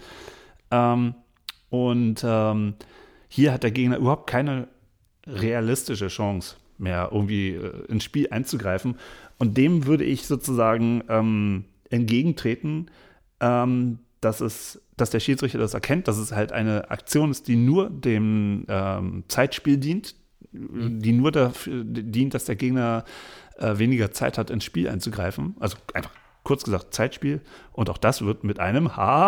Speaker 2: Hier hat der Gegner überhaupt keine realistische Chance mehr irgendwie ins Spiel einzugreifen. Und dem würde ich sozusagen entgegentreten, dass der Schiedsrichter das erkennt, dass es halt eine Aktion ist, die nur dem Zeitspiel dient, die nur dafür dient, dass der Gegner weniger Zeit hat, ins Spiel einzugreifen. Also einfach kurz gesagt Zeitspiel. Und auch das wird mit einem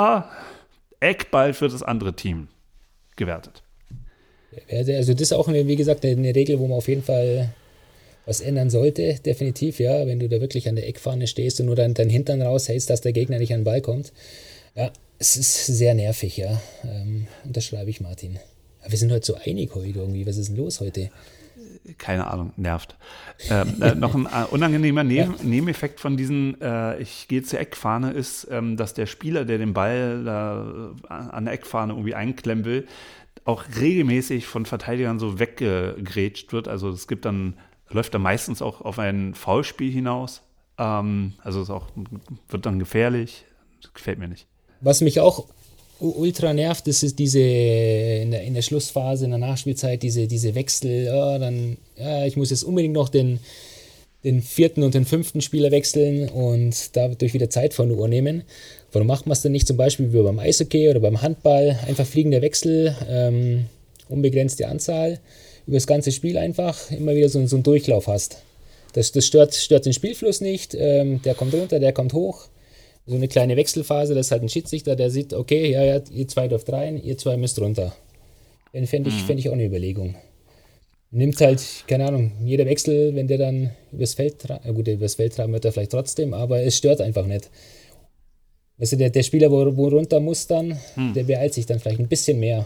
Speaker 2: Eckball für das andere Team gewertet.
Speaker 3: Also das ist auch, wie gesagt, eine Regel, wo man auf jeden Fall was ändern sollte, definitiv, ja, wenn du da wirklich an der Eckfahne stehst und nur deinen Hintern raushältst, dass der Gegner nicht an den Ball kommt. Ja, es ist sehr nervig, ja. Unterschreibe ich, Martin. Aber wir sind heute so einig heute irgendwie. Was ist denn los heute?
Speaker 2: Keine Ahnung, nervt. Noch ein unangenehmer Nebeneffekt von diesen ich gehe zur Eckfahne ist, dass der Spieler, der den Ball an der Eckfahne irgendwie einklemmen will, auch regelmäßig von Verteidigern so weggegrätscht wird. Also es gibt dann läuft dann meistens auch auf ein Foulspiel hinaus. Also es wird dann gefährlich. Das gefällt mir nicht.
Speaker 3: Was mich auch ultra nervt, das ist diese in der Schlussphase, in der Nachspielzeit, diese Wechsel. Ich muss jetzt unbedingt noch den 4. und den 5. Spieler wechseln und dadurch wieder Zeit von der Uhr nehmen. Warum macht man es denn nicht zum Beispiel wie beim Eishockey oder beim Handball? Einfach fliegender Wechsel, unbegrenzte Anzahl. Über das ganze Spiel einfach immer wieder so einen Durchlauf hast. Das stört den Spielfluss nicht, der kommt runter, der kommt hoch. So eine kleine Wechselphase, das ist halt ein Schiedsrichter, der sieht, okay, ja, ihr 2 dürft rein, ihr 2 müsst runter. Fände ich auch eine Überlegung. Nimmt halt, keine Ahnung, jeder Wechsel, wenn der dann übers Feld tragen wird er vielleicht trotzdem, aber es stört einfach nicht. Weißt du, der Spieler, wo runter muss dann, der beeilt sich dann vielleicht ein bisschen mehr.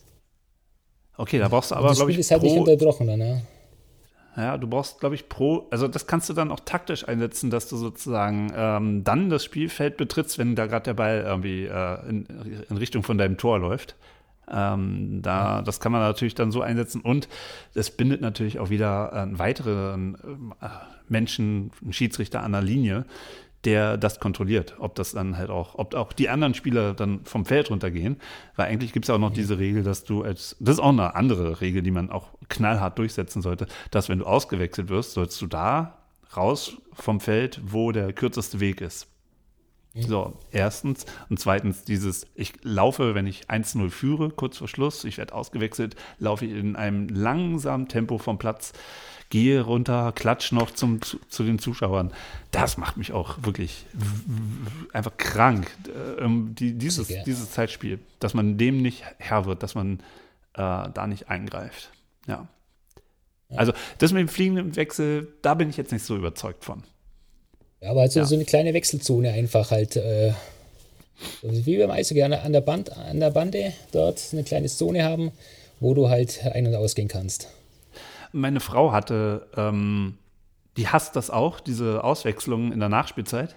Speaker 2: Okay, da brauchst du aber, glaube ich,
Speaker 3: das Spiel ist halt nicht unterbrochen dann, ja.
Speaker 2: Ja, du brauchst, glaube ich, also das kannst du dann auch taktisch einsetzen, dass du sozusagen dann das Spielfeld betrittst, wenn da gerade der Ball irgendwie in Richtung von deinem Tor läuft. Das kann man natürlich dann so einsetzen und es bindet natürlich auch wieder einen weiteren Menschen, einen Schiedsrichter an der Linie, der das kontrolliert, ob auch die anderen Spieler dann vom Feld runtergehen, weil eigentlich gibt es auch noch diese Regel, dass das ist auch eine andere Regel, die man auch knallhart durchsetzen sollte, dass wenn du ausgewechselt wirst, sollst du da raus vom Feld, wo der kürzeste Weg ist. So, erstens. Und zweitens ich laufe, wenn ich 1-0 führe, kurz vor Schluss, ich werde ausgewechselt, laufe ich in einem langsamen Tempo vom Platz, gehe runter, klatsch noch zu den Zuschauern. Das macht mich auch wirklich einfach krank. Dieses Zeitspiel, dass man dem nicht Herr wird, dass man da nicht eingreift. Ja. Also das mit dem fliegenden Wechsel, da bin ich jetzt nicht so überzeugt von.
Speaker 3: Ja, aber halt so eine kleine Wechselzone einfach halt, wie beim Eishockey an der Bande dort eine kleine Zone haben, wo du halt ein- und ausgehen kannst.
Speaker 2: Meine Frau hatte, die hasst das auch, diese Auswechslungen in der Nachspielzeit.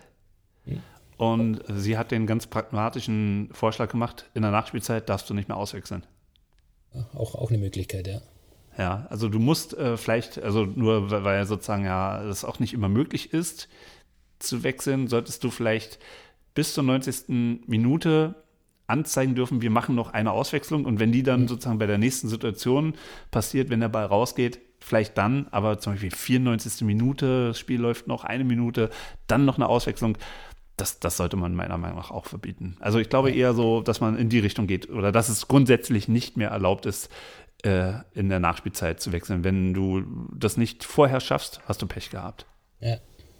Speaker 2: Und sie hat den ganz pragmatischen Vorschlag gemacht, in der Nachspielzeit darfst du nicht mehr auswechseln.
Speaker 3: Auch eine Möglichkeit, ja.
Speaker 2: Ja, also du musst vielleicht, also nur weil sozusagen das auch nicht immer möglich ist, zu wechseln, solltest du vielleicht bis zur 90. Minute anzeigen dürfen, wir machen noch eine Auswechslung und wenn die dann sozusagen bei der nächsten Situation passiert, wenn der Ball rausgeht, vielleicht dann, aber zum Beispiel 94. Minute, das Spiel läuft noch 1 Minute, dann noch eine Auswechslung, das sollte man meiner Meinung nach auch verbieten. Also ich glaube eher so, dass man in die Richtung geht oder dass es grundsätzlich nicht mehr erlaubt ist, in der Nachspielzeit zu wechseln. Wenn du das nicht vorher schaffst, hast du Pech gehabt.
Speaker 3: Ja.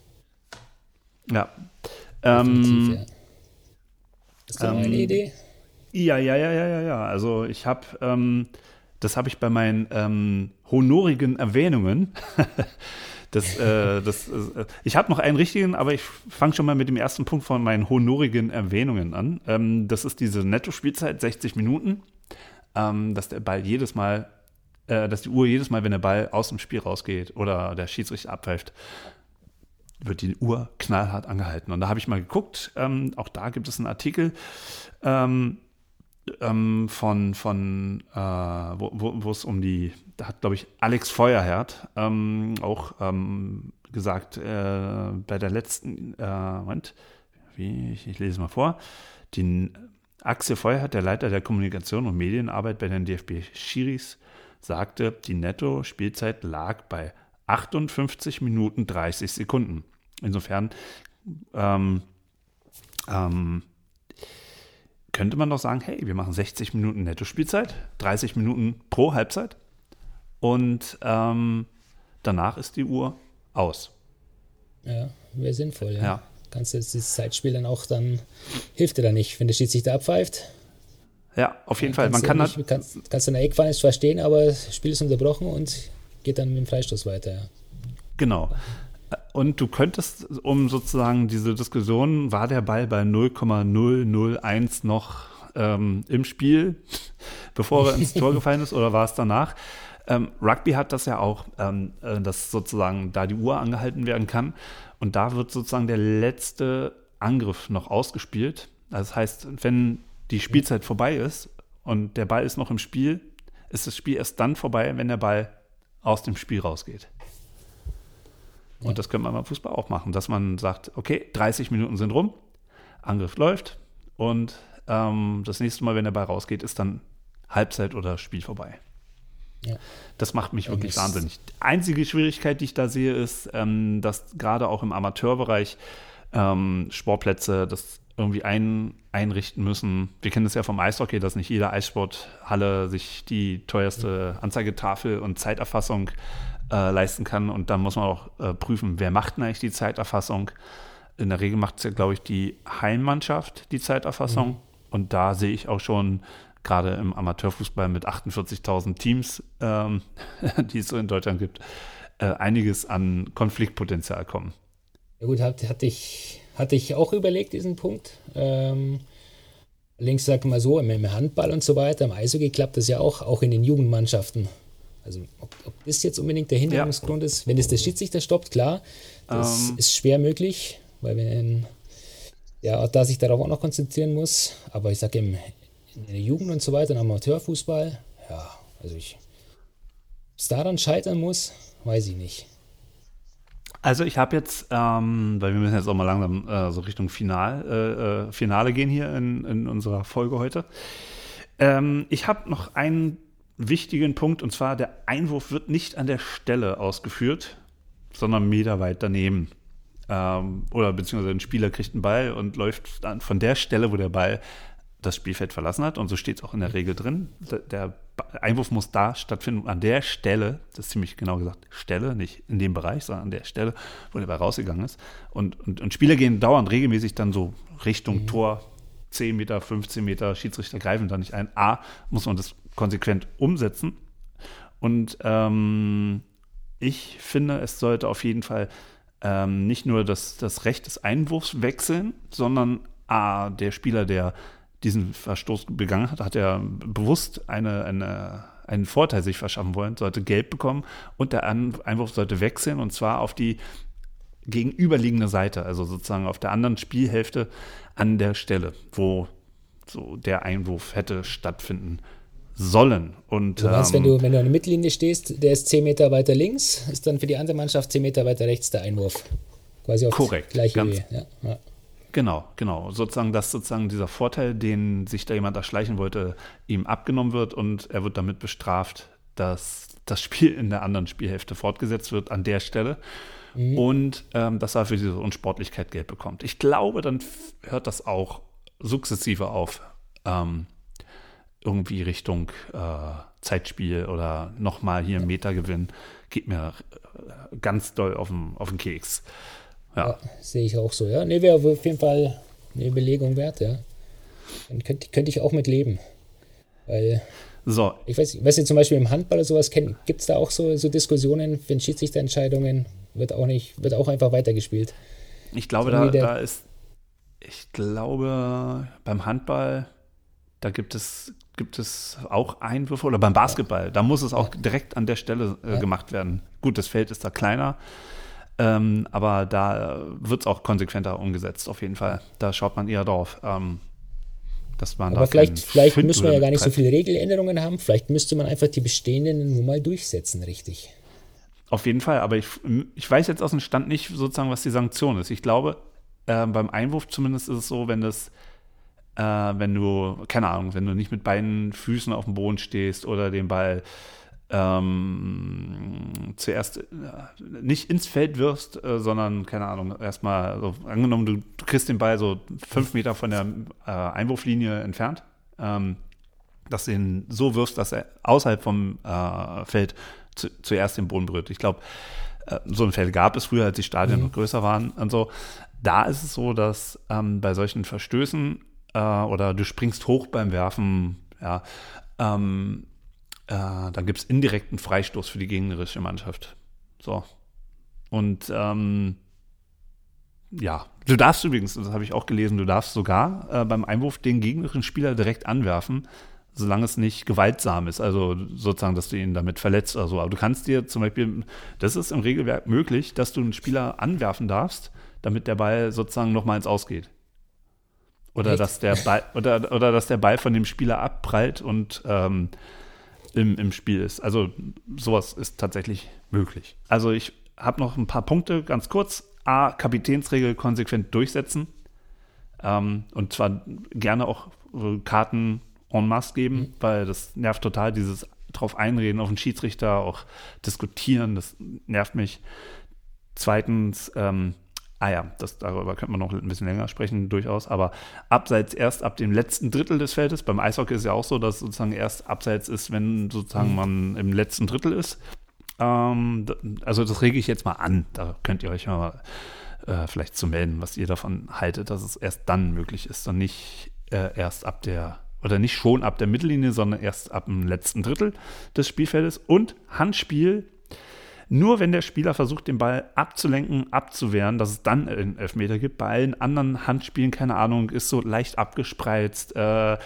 Speaker 2: Ja.
Speaker 3: Definitiv, ja. Hast du noch eine Idee?
Speaker 2: Ja. Also ich habe, das habe ich bei meinen honorigen Erwähnungen. Ich habe noch einen richtigen, aber ich fange schon mal mit dem ersten Punkt von meinen honorigen Erwähnungen an. Das ist diese Netto-Spielzeit, 60 Minuten, dass der Ball dass die Uhr jedes Mal, wenn der Ball aus dem Spiel rausgeht oder der Schiedsrichter abpfeift, wird die Uhr knallhart angehalten. Und da habe ich mal geguckt, auch da gibt es einen Artikel wo es da hat, glaube ich, Alex Feuerherd auch gesagt, bei der letzten, ich lese mal vor, Axel Feuerherd, der Leiter der Kommunikation und Medienarbeit bei den DFB-Schiris, sagte, die Netto-Spielzeit lag bei 58 Minuten 30 Sekunden. Insofern könnte man doch sagen, hey, wir machen 60 Minuten Netto-Spielzeit, 30 Minuten pro Halbzeit und danach ist die Uhr aus.
Speaker 3: Ja, wäre sinnvoll, ja. kannst du das Zeitspiel dann hilft dir dann nicht, wenn der Schiedsrichter abpfeift.
Speaker 2: Ja, auf jeden Fall.
Speaker 3: Kannst du in der Eckfahne zwar stehen, aber das Spiel ist unterbrochen und geht dann mit dem Freistoß weiter. Ja.
Speaker 2: Genau. Und du könntest, um sozusagen diese Diskussion, war der Ball bei 0,001 noch im Spiel, bevor er ins Tor gefallen ist, oder war es danach? Rugby hat das ja auch, dass sozusagen da die Uhr angehalten werden kann. Und da wird sozusagen der letzte Angriff noch ausgespielt. Das heißt, wenn die Spielzeit vorbei ist und der Ball ist noch im Spiel, ist das Spiel erst dann vorbei, wenn der Ball aus dem Spiel rausgeht. Und das könnte man beim Fußball auch machen, dass man sagt, okay, 30 Minuten sind rum, Angriff läuft und das nächste Mal, wenn der Ball rausgeht, ist dann Halbzeit oder Spiel vorbei. Ja. Das macht mich wirklich wahnsinnig. Die einzige Schwierigkeit, die ich da sehe, ist, dass gerade auch im Amateurbereich Sportplätze das irgendwie einrichten müssen. Wir kennen das ja vom Eishockey, dass nicht jede Eissporthalle sich die teuerste Anzeigetafel und Zeiterfassung leisten kann. Und dann muss man auch prüfen, wer macht denn eigentlich die Zeiterfassung. In der Regel macht es ja, glaube ich, die Heimmannschaft die Zeiterfassung. Und da sehe ich auch schon, gerade im Amateurfußball mit 48.000 Teams, die es so in Deutschland gibt, einiges an Konfliktpotenzial kommen.
Speaker 3: Ja gut, hatte ich auch überlegt, diesen Punkt. Allerdings, sag mal so, im Handball und so weiter, im Eishockey klappt das ja auch in den Jugendmannschaften. Also ob das jetzt unbedingt der Hinderungsgrund ist, wenn es der Schiedsrichter stoppt, klar, das ist schwer möglich, weil da sich darauf auch noch konzentrieren muss. Aber ich sage in der Jugend und so weiter, im Amateurfußball, ja, also ob es daran scheitern muss, weiß ich nicht.
Speaker 2: Also ich habe jetzt, weil wir müssen jetzt auch mal langsam so Richtung Finale gehen hier in unserer Folge heute. Ich habe noch einen wichtigen Punkt, und zwar der Einwurf wird nicht an der Stelle ausgeführt, sondern meterweit daneben. Oder beziehungsweise ein Spieler kriegt einen Ball und läuft dann von der Stelle, wo der Ball das Spielfeld verlassen hat, und so steht es auch in der Regel drin. Der Einwurf muss da stattfinden, an der Stelle, das ist ziemlich genau gesagt, Stelle, nicht in dem Bereich, sondern an der Stelle, wo der Ball rausgegangen ist. Und Spieler gehen dauernd regelmäßig dann so Richtung Tor, 10 Meter, 15 Meter, Schiedsrichter greifen da nicht ein. Muss man das konsequent umsetzen. Und ich finde, es sollte auf jeden Fall nicht nur das Recht des Einwurfs wechseln, sondern der Spieler, der diesen Verstoß begangen hat ja bewusst einen Vorteil sich verschaffen wollen, sollte Gelb bekommen, und der Einwurf sollte wechseln, und zwar auf die gegenüberliegende Seite, also sozusagen auf der anderen Spielhälfte an der Stelle, wo so der Einwurf hätte stattfinden sollen. Und,
Speaker 3: du meinst, wenn du an der Mittellinie stehst, der ist 10 Meter weiter links, ist dann für die andere Mannschaft 10 Meter weiter rechts der Einwurf. Quasi auf
Speaker 2: korrekt,
Speaker 3: gleiche Höhe. Ja.
Speaker 2: Genau. Dass dieser Vorteil, den sich da jemand erschleichen wollte, ihm abgenommen wird, und er wird damit bestraft, dass das Spiel in der anderen Spielhälfte fortgesetzt wird an der Stelle. Und dass er für diese Unsportlichkeit Geld bekommt. Ich glaube, dann hört das auch sukzessive auf, irgendwie Richtung Zeitspiel oder nochmal hier einen Metergewinn. Geht mir ganz doll auf den Keks. Ja,
Speaker 3: sehe ich auch so. Ja, wäre auf jeden Fall eine Überlegung wert, ja. Dann könnte ich auch mit leben. Weil, ich weiß nicht, zum Beispiel im Handball oder sowas, gibt es da auch so Diskussionen, wenn Schiedsrichterentscheidungen wird auch einfach weitergespielt.
Speaker 2: Ich glaube, ich glaube, beim Handball, da gibt es auch Einwürfe, oder beim Basketball, da muss es auch direkt an der Stelle gemacht werden. Gut, das Feld ist da kleiner, aber da wird es auch konsequenter umgesetzt, auf jeden Fall. Da schaut man eher drauf. Dass man
Speaker 3: aber vielleicht müssen wir ja gar nicht so viele Regeländerungen haben. Vielleicht müsste man einfach die bestehenden nur mal durchsetzen, richtig.
Speaker 2: Auf jeden Fall, aber ich weiß jetzt aus dem Stand nicht sozusagen, was die Sanktion ist. Ich glaube, beim Einwurf zumindest ist es so, wenn du nicht mit beiden Füßen auf dem Boden stehst oder den Ball zuerst nicht ins Feld wirfst, sondern, keine Ahnung, erstmal, so, angenommen, du kriegst den Ball so 5 Meter von der Einwurflinie entfernt, dass du ihn so wirfst, dass er außerhalb vom Feld zuerst den Boden berührt. Ich glaube, so ein Feld gab es früher, als die Stadien noch größer waren und so. Da ist es so, dass bei solchen Verstößen oder du springst hoch beim Werfen, ja, dann gibt es indirekten Freistoß für die gegnerische Mannschaft. So. Und ja, du darfst übrigens, das habe ich auch gelesen, du darfst sogar beim Einwurf den gegnerischen Spieler direkt anwerfen, solange es nicht gewaltsam ist, also sozusagen, dass du ihn damit verletzt oder so. Aber du kannst dir zum Beispiel, das ist im Regelwerk möglich, dass du einen Spieler anwerfen darfst, damit der Ball sozusagen nochmal ins Ausgeht. Oder dass der Ball, oder dass der Ball von dem Spieler abprallt und im Spiel ist. Also sowas ist tatsächlich möglich. Also ich habe noch ein paar Punkte, ganz kurz. A, Kapitänsregel konsequent durchsetzen. Und zwar gerne auch Karten en masse geben, weil das nervt total, dieses drauf einreden auf den Schiedsrichter, auch diskutieren, das nervt mich. Zweitens, darüber könnte man noch ein bisschen länger sprechen, durchaus, aber Abseits erst ab dem letzten Drittel des Feldes. Beim Eishockey ist es ja auch so, dass sozusagen erst Abseits ist, wenn sozusagen man im letzten Drittel ist. Also das rege ich jetzt mal an. Da könnt ihr euch mal vielleicht zu melden, was ihr davon haltet, dass es erst dann möglich ist und nicht erst ab der, oder nicht schon ab der Mittellinie, sondern erst ab dem letzten Drittel des Spielfeldes. Und Handspiel, nur wenn der Spieler versucht, den Ball abzulenken, abzuwehren, dass es dann einen Elfmeter gibt. Bei allen anderen Handspielen, keine Ahnung, ist so leicht abgespreizt,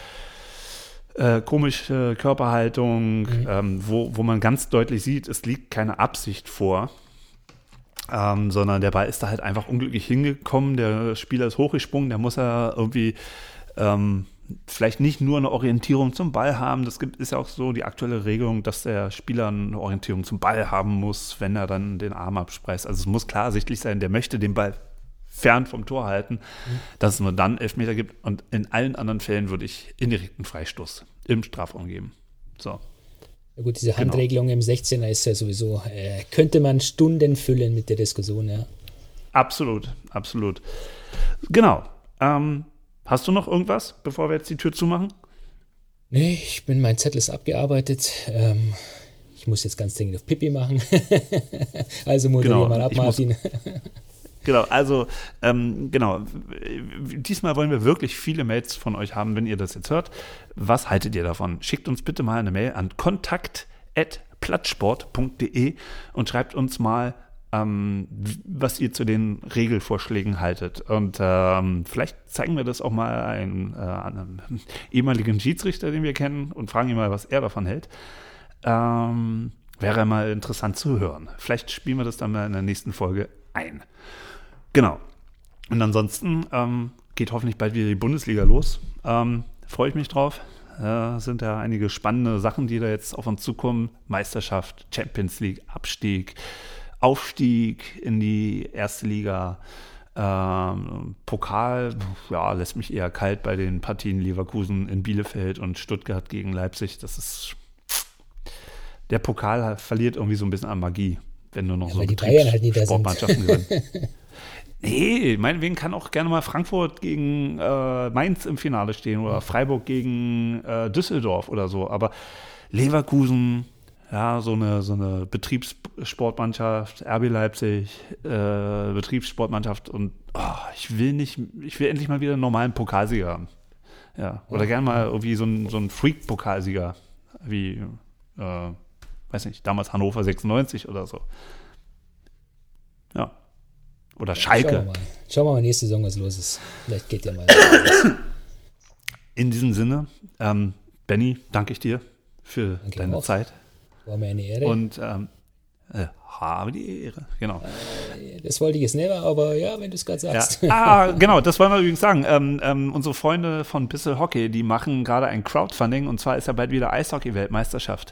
Speaker 2: komische Körperhaltung, wo man ganz deutlich sieht, es liegt keine Absicht vor, sondern der Ball ist da halt einfach unglücklich hingekommen, der Spieler ist hochgesprungen, der muss ja irgendwie vielleicht nicht nur eine Orientierung zum Ball haben, ist ja auch so die aktuelle Regelung, dass der Spieler eine Orientierung zum Ball haben muss, wenn er dann den Arm abspreizt. Also es muss klar ersichtlich sein, der möchte den Ball fern vom Tor halten, dass es nur dann Elfmeter gibt. Und in allen anderen Fällen würde ich indirekten Freistoß im Strafraum geben. So.
Speaker 3: Ja gut, diese Handregelung im 16er ist ja sowieso, könnte man Stunden füllen mit der Diskussion, ja.
Speaker 2: Absolut, absolut. Genau. Hast du noch irgendwas, bevor wir jetzt die Tür zumachen?
Speaker 3: Nee, mein Zettel ist abgearbeitet. Ich muss jetzt ganz dringend auf Pipi machen. Also moderiere mal ab, Martin.
Speaker 2: Genau, also diesmal wollen wir wirklich viele Mails von euch haben, wenn ihr das jetzt hört. Was haltet ihr davon? Schickt uns bitte mal eine Mail an kontakt@plattsport.de und schreibt uns mal, was ihr zu den Regelvorschlägen haltet. Und vielleicht zeigen wir das auch mal einem ehemaligen Schiedsrichter, den wir kennen, und fragen ihn mal, was er davon hält. Wäre mal interessant zu hören. Vielleicht spielen wir das dann mal in der nächsten Folge ein. Genau. Und ansonsten geht hoffentlich bald wieder die Bundesliga los. Freue ich mich drauf. Sind ja einige spannende Sachen, die da jetzt auf uns zukommen. Meisterschaft, Champions League, Abstieg, Aufstieg in die erste Liga, Pokal, ja, lässt mich eher kalt bei den Partien Leverkusen in Bielefeld und Stuttgart gegen Leipzig. Der Pokal verliert irgendwie so ein bisschen an Magie, wenn nur noch so Sportmannschaften gewinnen. Nee, meinetwegen kann auch gerne mal Frankfurt gegen Mainz im Finale stehen oder Freiburg gegen Düsseldorf oder so. Aber Leverkusen, ja, so eine Betriebssportmannschaft, RB Leipzig, Betriebssportmannschaft und ich will endlich mal wieder einen normalen Pokalsieger haben. Ja, oder gerne mal irgendwie so einen Freak-Pokalsieger, wie, weiß nicht, damals Hannover 96 oder so. Ja. Oder Schalke.
Speaker 3: Schauen wir mal nächste Saison, was los ist. Vielleicht geht ja mal.
Speaker 2: In diesem Sinne, Benny, danke ich dir für deine Zeit.
Speaker 3: War mir eine Ehre.
Speaker 2: Und habe die Ehre, genau.
Speaker 3: Das wollte ich jetzt nicht mehr, aber ja, wenn du es gerade sagst.
Speaker 2: Ja. Genau, das wollen wir übrigens sagen. Unsere Freunde von Bissel Hockey, die machen gerade ein Crowdfunding, und zwar ist ja bald wieder Eishockey-Weltmeisterschaft.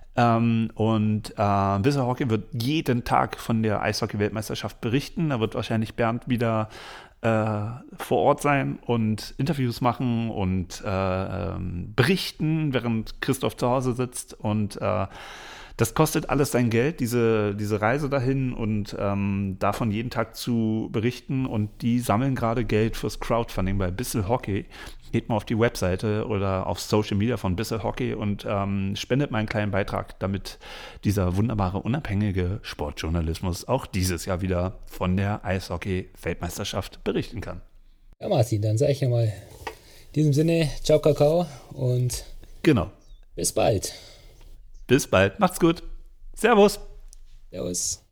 Speaker 2: Bissel Hockey wird jeden Tag von der Eishockey-Weltmeisterschaft berichten. Da wird wahrscheinlich Bernd wieder vor Ort sein und Interviews machen und berichten, während Christoph zu Hause sitzt. Und Das kostet alles sein Geld, diese Reise dahin und davon jeden Tag zu berichten. Und die sammeln gerade Geld fürs Crowdfunding bei Bissell Hockey. Geht mal auf die Webseite oder auf Social Media von Bissell Hockey und spendet mal einen kleinen Beitrag, damit dieser wunderbare, unabhängige Sportjournalismus auch dieses Jahr wieder von der Eishockey-Weltmeisterschaft berichten kann.
Speaker 3: Ja, Martin, dann sage ich ja mal in diesem Sinne, ciao Kakao und
Speaker 2: genau.
Speaker 3: Bis bald.
Speaker 2: Bis bald. Macht's gut. Servus.
Speaker 3: Servus.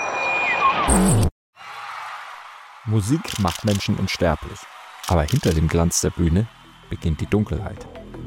Speaker 4: Musik macht Menschen unsterblich. Aber hinter dem Glanz der Bühne beginnt die Dunkelheit.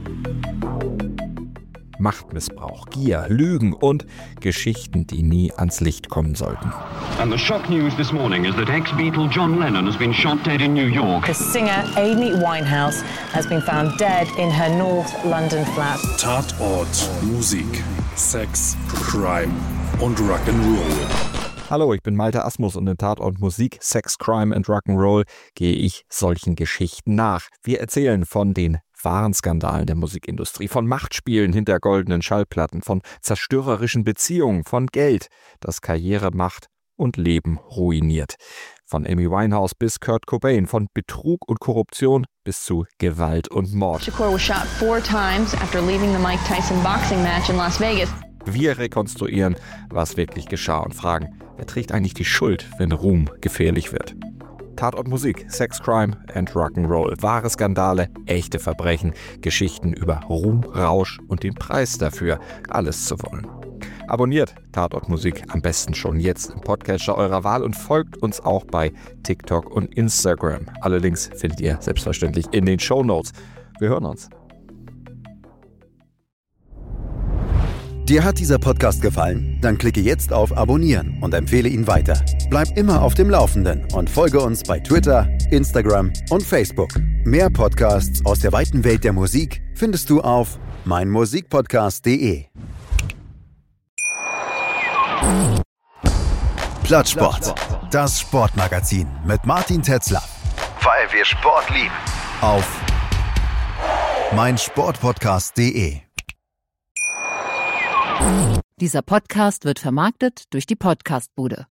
Speaker 4: Machtmissbrauch, Gier, Lügen und Geschichten, die nie ans Licht kommen sollten.
Speaker 5: And the shock news this morning is that ex-Beatle John Lennon has been shot dead in New York.
Speaker 6: The singer Amy Winehouse has been found dead in her North London flat.
Speaker 7: Tatort, Musik, Sex, Crime und Rock'n'Roll.
Speaker 4: Hallo, ich bin Malte Asmus und in Tatort Musik, Sex, Crime and Rock'n'Roll gehe ich solchen Geschichten nach. Wir erzählen von den wahren Skandalen der Musikindustrie, von Machtspielen hinter goldenen Schallplatten, von zerstörerischen Beziehungen, von Geld, das Karriere macht und Leben ruiniert. Von Amy Winehouse bis Kurt Cobain, von Betrug und Korruption bis zu Gewalt und Mord.
Speaker 8: Shakur was shot 4 times after leaving the Mike Tyson boxing match in Las Vegas.
Speaker 4: Wir rekonstruieren, was wirklich geschah und fragen, wer trägt eigentlich die Schuld, wenn Ruhm gefährlich wird? Tatort Musik, Sex, Crime and Rock'n'Roll. Wahre Skandale, echte Verbrechen, Geschichten über Ruhm, Rausch und den Preis dafür, alles zu wollen. Abonniert Tatort Musik am besten schon jetzt im Podcatcher eurer Wahl und folgt uns auch bei TikTok und Instagram. Alle Links findet ihr selbstverständlich in den Shownotes. Wir hören uns.
Speaker 1: Dir hat dieser Podcast gefallen? Dann klicke jetzt auf Abonnieren und empfehle ihn weiter. Bleib immer auf dem Laufenden und folge uns bei Twitter, Instagram und Facebook. Mehr Podcasts aus der weiten Welt der Musik findest du auf meinmusikpodcast.de. Plattsport, das Sportmagazin mit Martin Tetzlaff. Weil wir Sport lieben. Auf meinsportpodcast.de.
Speaker 9: Dieser Podcast wird vermarktet durch die Podcast-Bude.